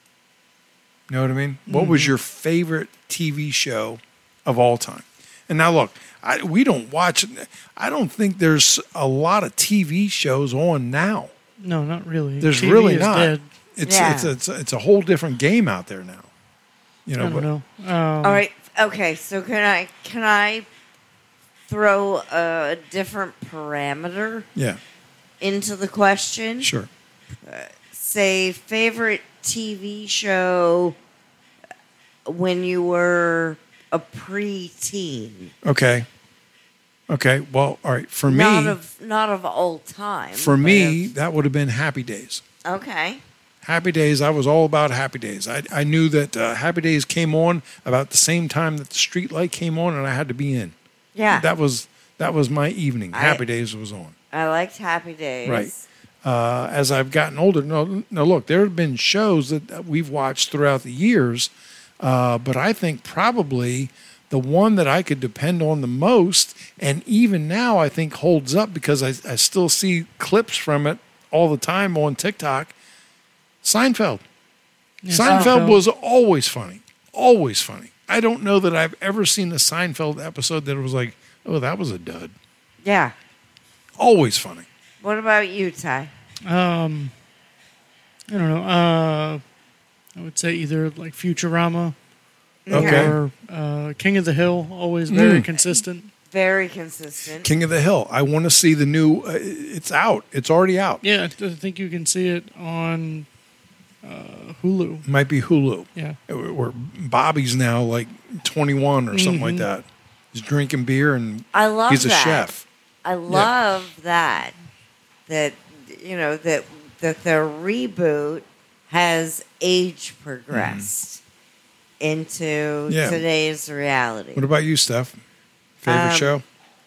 You know what I mean? What was your favorite T V show of all time? And now look, I, we don't watch, I don't think there's a lot of T V shows on now. No, not really. There's T V really is not. Dead. It's, Yeah. it's, it's, it's a whole different game out there now. You know, I don't but know. Um, All right. Okay. So can I can I throw a different parameter yeah, into the question? sure. Say favorite T V show when you were a preteen. Okay. Okay. Well, all right. For me, Not of not of all time. for but me, of- that would have been Happy Days. okay. Happy Days. I was all about Happy Days. I, I knew that uh, Happy Days came on about the same time that the Street Light came on, and I had to be in. Yeah. That was that was my evening. I- Happy Days was on. I liked Happy Days. Right. Uh, as I've gotten older, no, no, look, there have been shows that that we've watched throughout the years, uh, but I think probably the one that I could depend on the most, and even now I think holds up because I, I still see clips from it all the time on TikTok, Seinfeld. Yeah, Seinfeld Seinfeld. was always funny, always funny. I don't know that I've ever seen a Seinfeld episode that was like, oh, that was a dud. Yeah. Always funny. What about you, Ty? Um, I don't know. Uh, I would say either like Futurama Okay. or uh, King of the Hill. Always very Mm. consistent. Very consistent. King of the Hill. I want to see the new. Uh, it's out. It's already out. Yeah, I th- think you can see it on uh, Hulu. Might be Hulu. Yeah. Where Bobby's now like twenty-one or something like Mhm. that. He's drinking beer and I love he's a that. chef. I love that. That you know that that the reboot has age progressed into Yeah. today's reality. What about you, Steph? Favorite Um, show?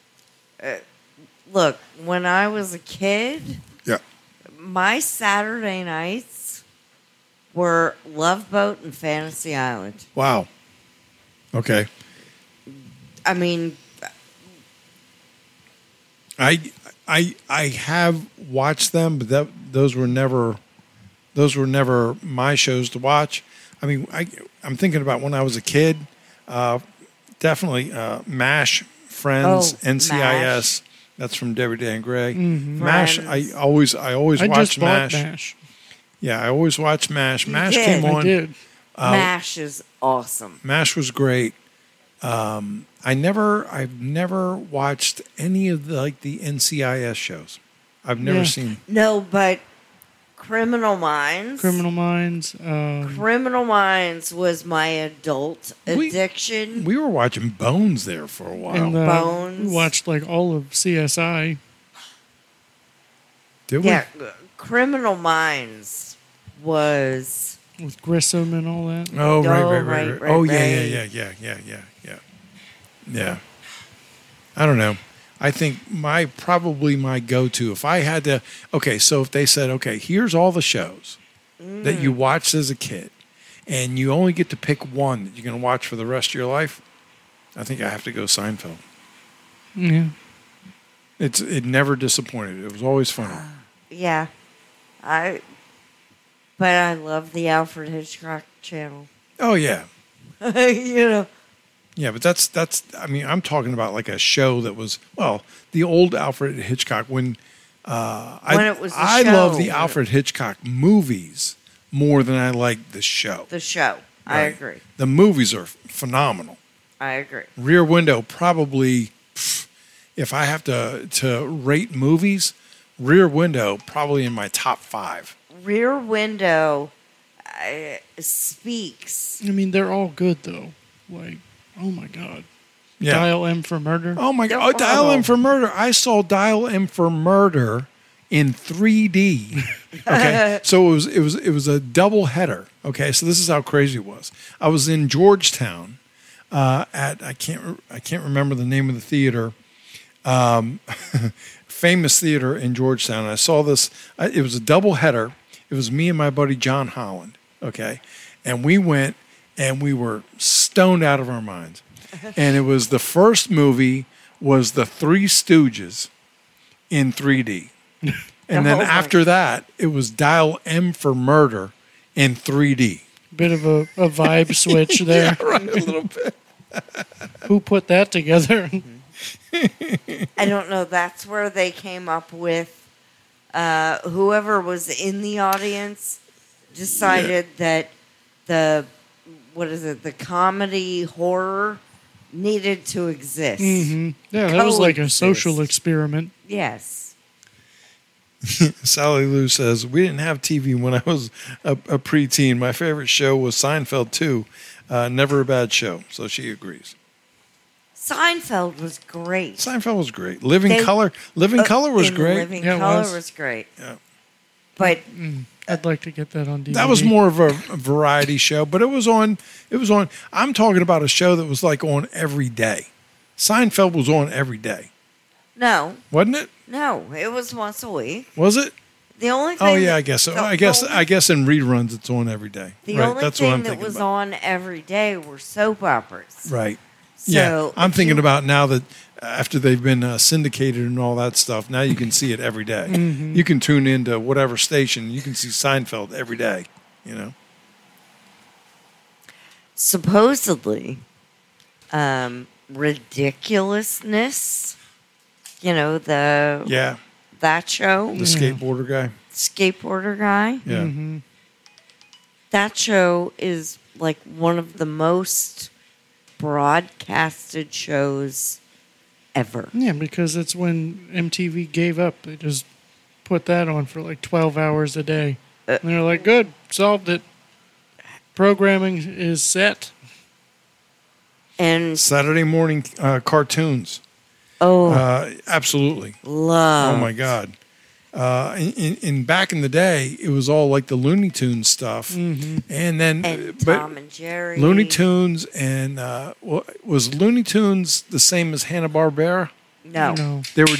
Look, when I was a kid, Yeah. my Saturday nights were Love Boat and Fantasy Island. Wow. Okay. I mean, I I I have watched them, but that those were never those were never my shows to watch. I mean, I I'm thinking about when I was a kid. Uh, definitely uh, MASH, Friends, Oh, N C I S. That's from Debbie Dan Gray. Mm-hmm. MASH. I Friends. always I always I watch just bought MASH. MASH. Yeah, I always watch MASH. You MASH did. came I on. did. MASH is awesome. MASH was great. Um, I never, I've never watched any of the like the N C I S shows. I've never Yeah. seen. No, but Criminal Minds. Criminal Minds. Um, Criminal Minds was my adult We- addiction. We were watching Bones there for a while. and uh, Bones. we watched like all of C S I. Did we? yeah, Criminal Minds was With Grissom and all that. Oh, right, Oh, right, right, right, right. right, Oh, yeah, right. yeah, yeah, yeah, yeah, yeah, yeah, yeah. I don't know. I think my probably my go-to if I had to. Okay, so if they said, okay, here's all the shows that Mm. you watched as a kid, and you only get to pick one that you're going to watch for the rest of your life, I think I have to go Seinfeld. Yeah. It's it never disappointed. It was always funny. yeah. I but I love the Alfred Hitchcock channel. Oh yeah, you know. yeah. But that's that's. I mean, I'm talking about like a show that was well, the old Alfred Hitchcock when. Uh, I, When it was the I love show. the Alfred Hitchcock movies more than I like the show. The show. I Right. agree. The movies are phenomenal. I agree. Rear Window probably, pff, if I have to to rate movies, Rear Window probably in my top five. Rear Window uh, speaks. I mean, they're all good though. Like, oh my god. Yeah. Dial M for Murder. Oh my God! Oh, Dial M for Murder. I saw Dial M for Murder in three D. Okay, so it was it was it was a double header. Okay, so this is how crazy it was. I was in Georgetown uh, at I can't re- I can't remember the name of the theater, um, famous theater in Georgetown. And I saw this. I, it was a double header. It was me and my buddy John Holland. Okay, and we went and we were stoned out of our minds. And it was the first movie was The Three Stooges in three D. And then Oh, my- after that, it was Dial M for Murder in three D. Bit of a, a vibe switch there. Right, a little bit. Who put that together? I don't know. That's where they came up with uh, whoever was in the audience decided that the what is it? The comedy horror needed to exist. hmm Yeah, that was like a Coexist. social experiment. Yes. Sally Lou says, we didn't have T V when I was a, a preteen. My favorite show was Seinfeld, too. Uh, never a bad show. So she agrees. Seinfeld was great. Seinfeld was great. Living They- Color. Living Uh, Color was in great. Living Yeah, it Color was. was. great. Yeah. But I'd like to get that on D V D. That was more of a, a variety show, but it was on. It was on. I'm talking about a show that was like on every day. Seinfeld was on every day, no, wasn't it? no, it was once a week. Was it? The only thing Oh yeah, that- I guess so. the I guess only- I guess in reruns it's on every day. The right, only that's what I'm thing that thinking was about. on every day were soap operas. Right. So yeah, I'm if thinking you- about now that after they've been uh, syndicated and all that stuff, now you can see it every day. Mm-hmm. You can tune into whatever station, you can see Seinfeld every day. You know. supposedly um, ridiculousness. You know the Yeah, that show, the skateboarder guy. skateboarder guy. Yeah. Mm-hmm. That show is like one of the most broadcasted shows ever. Yeah, because it's when M T V gave up. They just put that on for like twelve hours a day. Uh, and they're like, good, solved it. Programming is set. And Saturday morning uh, cartoons. oh, Uh, absolutely. love. Oh my God! Uh, in, in, in back in the day, it was all like the Looney Tunes stuff, and then And but Tom and Jerry. Looney Tunes and uh, wa- was Looney Tunes the same as Hanna Barbera? No. No. They were different.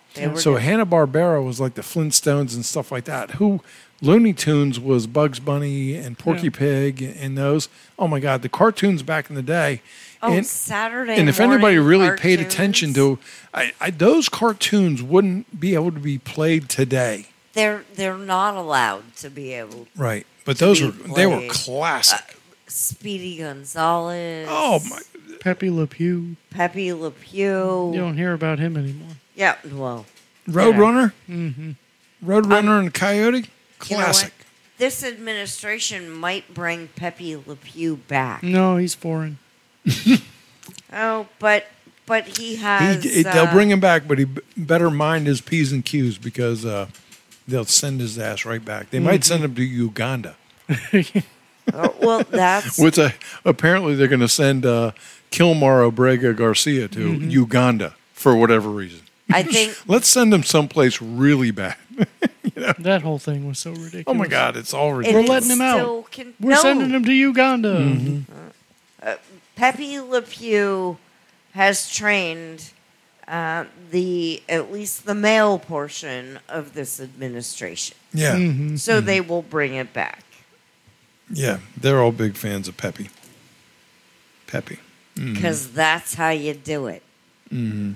They were So good. Hanna-Barbera was like the Flintstones and stuff like that. Who Looney Tunes was Bugs Bunny and Porky Yeah. Pig and those. Oh my God, the cartoons back in the day. Oh, and, Saturday and if morning anybody really paid cartoons. attention to, I, I, those cartoons wouldn't be able to be played today. They're they're not allowed to be able. Right, but To those be were they were played. classic. Speedy Gonzales. oh my! Pepe Le Pew. Pepe Le Pew. You don't hear about him anymore. Yeah, well, Roadrunner, Mm-hmm. Roadrunner and Coyote, you know what? classic. This administration might bring Pepe Le Pew back. No, he's foreign. Oh, but but he He, has. it- they'll uh, bring him back, but he b- better mind his P's and Q's because uh, they'll send his ass right back. They might send him to Uganda. oh, well, that's Which uh, apparently they're going to send uh, Kilmar Obrega Garcia to Uganda for whatever reason. I think Let's send him someplace really bad. That whole thing was so ridiculous. Oh my God, it's all and ridiculous. We're letting it him out. still Can, We're no, sending him to Uganda. Pepe Le Pew has trained uh, the at least the male portion of this administration, Yeah, Mm-hmm. so they will bring it back. yeah, they're all big fans of Pepe. Pepe. Because that's how you do it. Mm-hmm.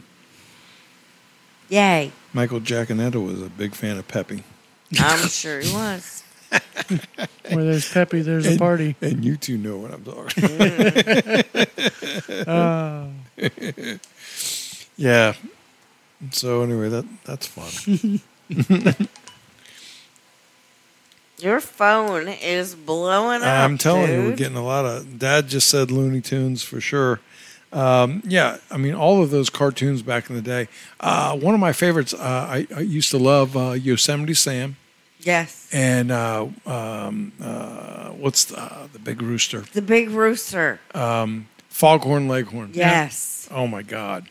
Yay. Michael Giaconetto was a big fan of Pepe. I'm sure he was. Where there's Pepe, there's a party. And you two know what I'm talking about. Uh, Yeah. So anyway, that that's fun. Your phone is blowing up. I'm telling you, we're dude. getting a lot of. Dad just said Looney Tunes for sure. Um, yeah, I mean all of those cartoons back in the day. Uh, one of my favorites. Uh, I, I used to love uh, Yosemite Sam Yes. and uh, um, uh, what's the, uh, the big rooster? The big rooster. Foghorn Leghorn. Yes. Oh my God.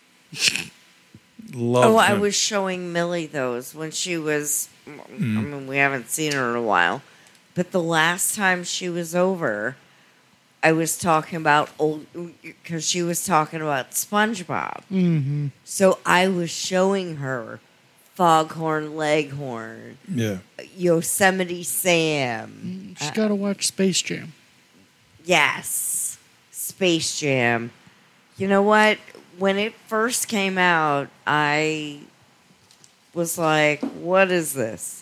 Love. Oh, I him. was showing Millie those when she was. I mean, we haven't seen her in a while, but the last time she was over, I was talking about old because she was talking about SpongeBob. mm-hmm. So I was showing her Foghorn Leghorn, Yeah. Yosemite Sam. She's got to watch Space Jam. Yes, Space Jam. You know what? When it first came out, I was like, what is this?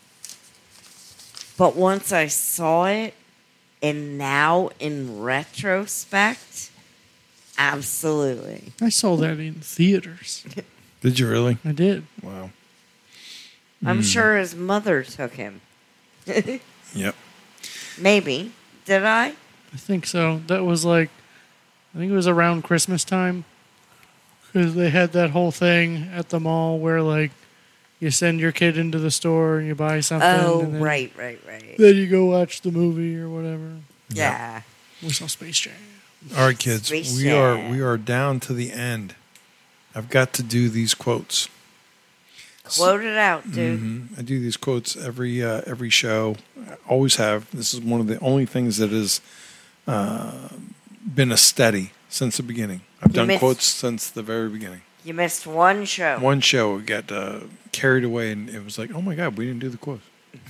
But once I saw it, and now in retrospect, absolutely. I saw that in theaters. Did you really? I did. Wow. I'm sure his mother took him. Yep. Maybe. Did I? I think so. That was like, I think it was around Christmas time. Because they had that whole thing at the mall where, like, you send your kid into the store and you buy something. Oh, and then, right, right, right. Then you go watch the movie or whatever. Yeah. We saw Space Jam. All right, kids. Space we are Jam. we are down to the end. I've got to do these quotes. Quote it out, dude. Mhm. I do these quotes every uh, every show. I always have. This is one of the only things that has uh, been a steady since the beginning. I've You done missed- quotes since the very beginning. You missed one show. One show we got uh, carried away, and it was like, oh my God, we didn't do the quotes.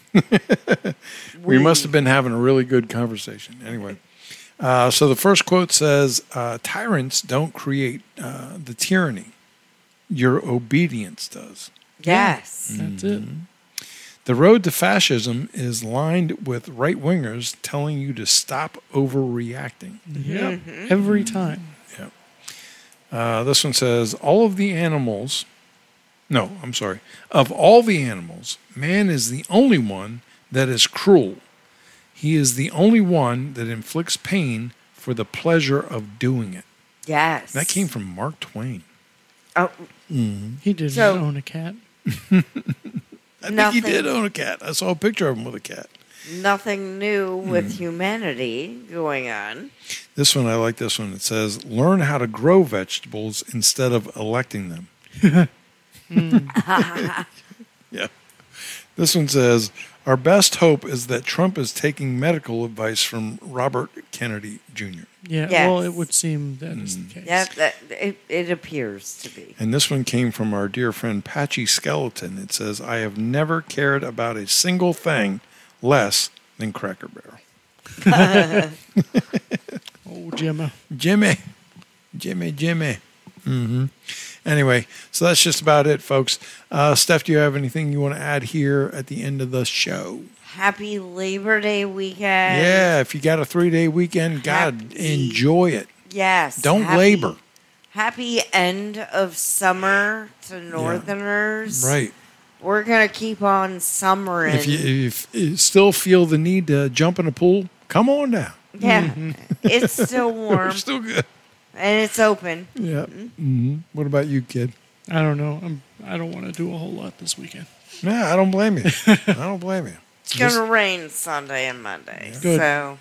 we must have been having a really good conversation. Anyway, uh, so the first quote says, uh, "Tyrants don't create uh, the tyranny; your obedience does." Yes. That's it. The road to fascism is lined with right wingers telling you to stop overreacting. Yep. Every time. Uh, this one says, all of the animals, no, I'm sorry, of all the animals, man is the only one that is cruel. He is the only one that inflicts pain for the pleasure of doing it. Yes. That came from Mark Twain. Oh, He didn't So- own a cat. I think Nothing. he did own a cat. I saw a picture of him with a cat. nothing new Hmm. with humanity going on. This one, I like this one. It says, learn how to grow vegetables instead of electing them. Yeah. This one says, our best hope is that Trump is taking medical advice from Robert Kennedy Junior Yeah, Yes. well, it would seem that is the case. That, that it, it appears to be. And this one came from our dear friend Patchy Skeleton. It says, I have never cared about a single thing less than Cracker Barrel. Oh, Jimmy. Jimmy. Jimmy, Jimmy. Mm-hmm. Anyway, so that's just about it, folks. Uh, Steph, do you have anything you want to add here at the end of the show? Happy Labor Day weekend. Yeah, if you got a three-day weekend, God, Happy- enjoy it. Yes. Don't happy- labor. Happy end of summer to Northerners. Right. We're going to keep on summering. If you, if you still feel the need to jump in a pool, come on down. yeah. It's still warm We're still good. and it's open. Yeah. Mm-hmm. What about you, kid? I don't know. I'm, I don't want to do a whole lot this weekend. Yeah, I don't blame you. I don't blame you. It's going to rain Sunday and Monday. Good. So,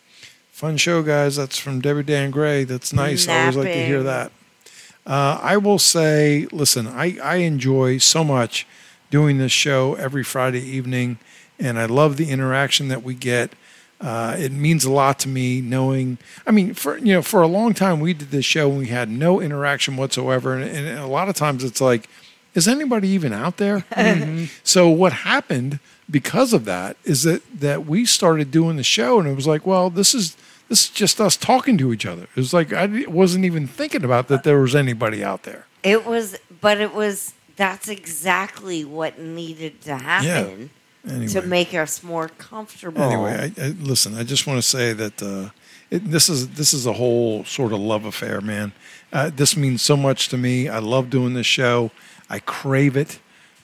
Fun show, guys. That's from Debbie Dan Gray. That's nice. I always like to hear Napping. that. Uh, I will say, listen, I, I enjoy so much doing this show every Friday evening, and I love the interaction that we get. Uh, it means a lot to me knowing, I mean, for, you know, for a long time we did this show and we had no interaction whatsoever. And, and a lot of times it's like, is anybody even out there? Mm-hmm. So what happened because of that is that, that we started doing the show and it was like, well, this is, this is just us talking to each other. It was like, I wasn't even thinking about that there was anybody out there. it was, but it was, that's exactly what needed to happen. Anyway. To make us more comfortable. Anyway, I, I, listen. I just want to say that uh, it, this is this is a whole sort of love affair, man. Uh, this means so much to me. I love doing this show. I crave it.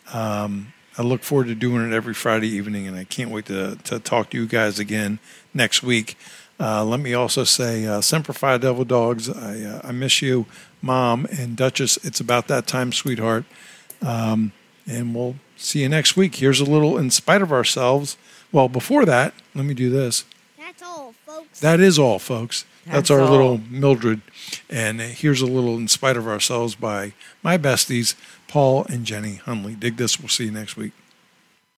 Um, I look forward to doing it every Friday evening, and I can't wait to to talk to you guys again next week. Uh, let me also say, uh, Semper Fi Devil Dogs. I uh, I miss you, Mom and Duchess. It's about that time, sweetheart. Um, and we'll see you next week. Here's a little In Spite of Ourselves. Well, before that, let me do this. That's all, folks. That is all, folks. That's, That's our all. little Mildred. And here's a little In Spite of Ourselves by my besties, Paul and Jenny Hunley. Dig this. We'll see you next week.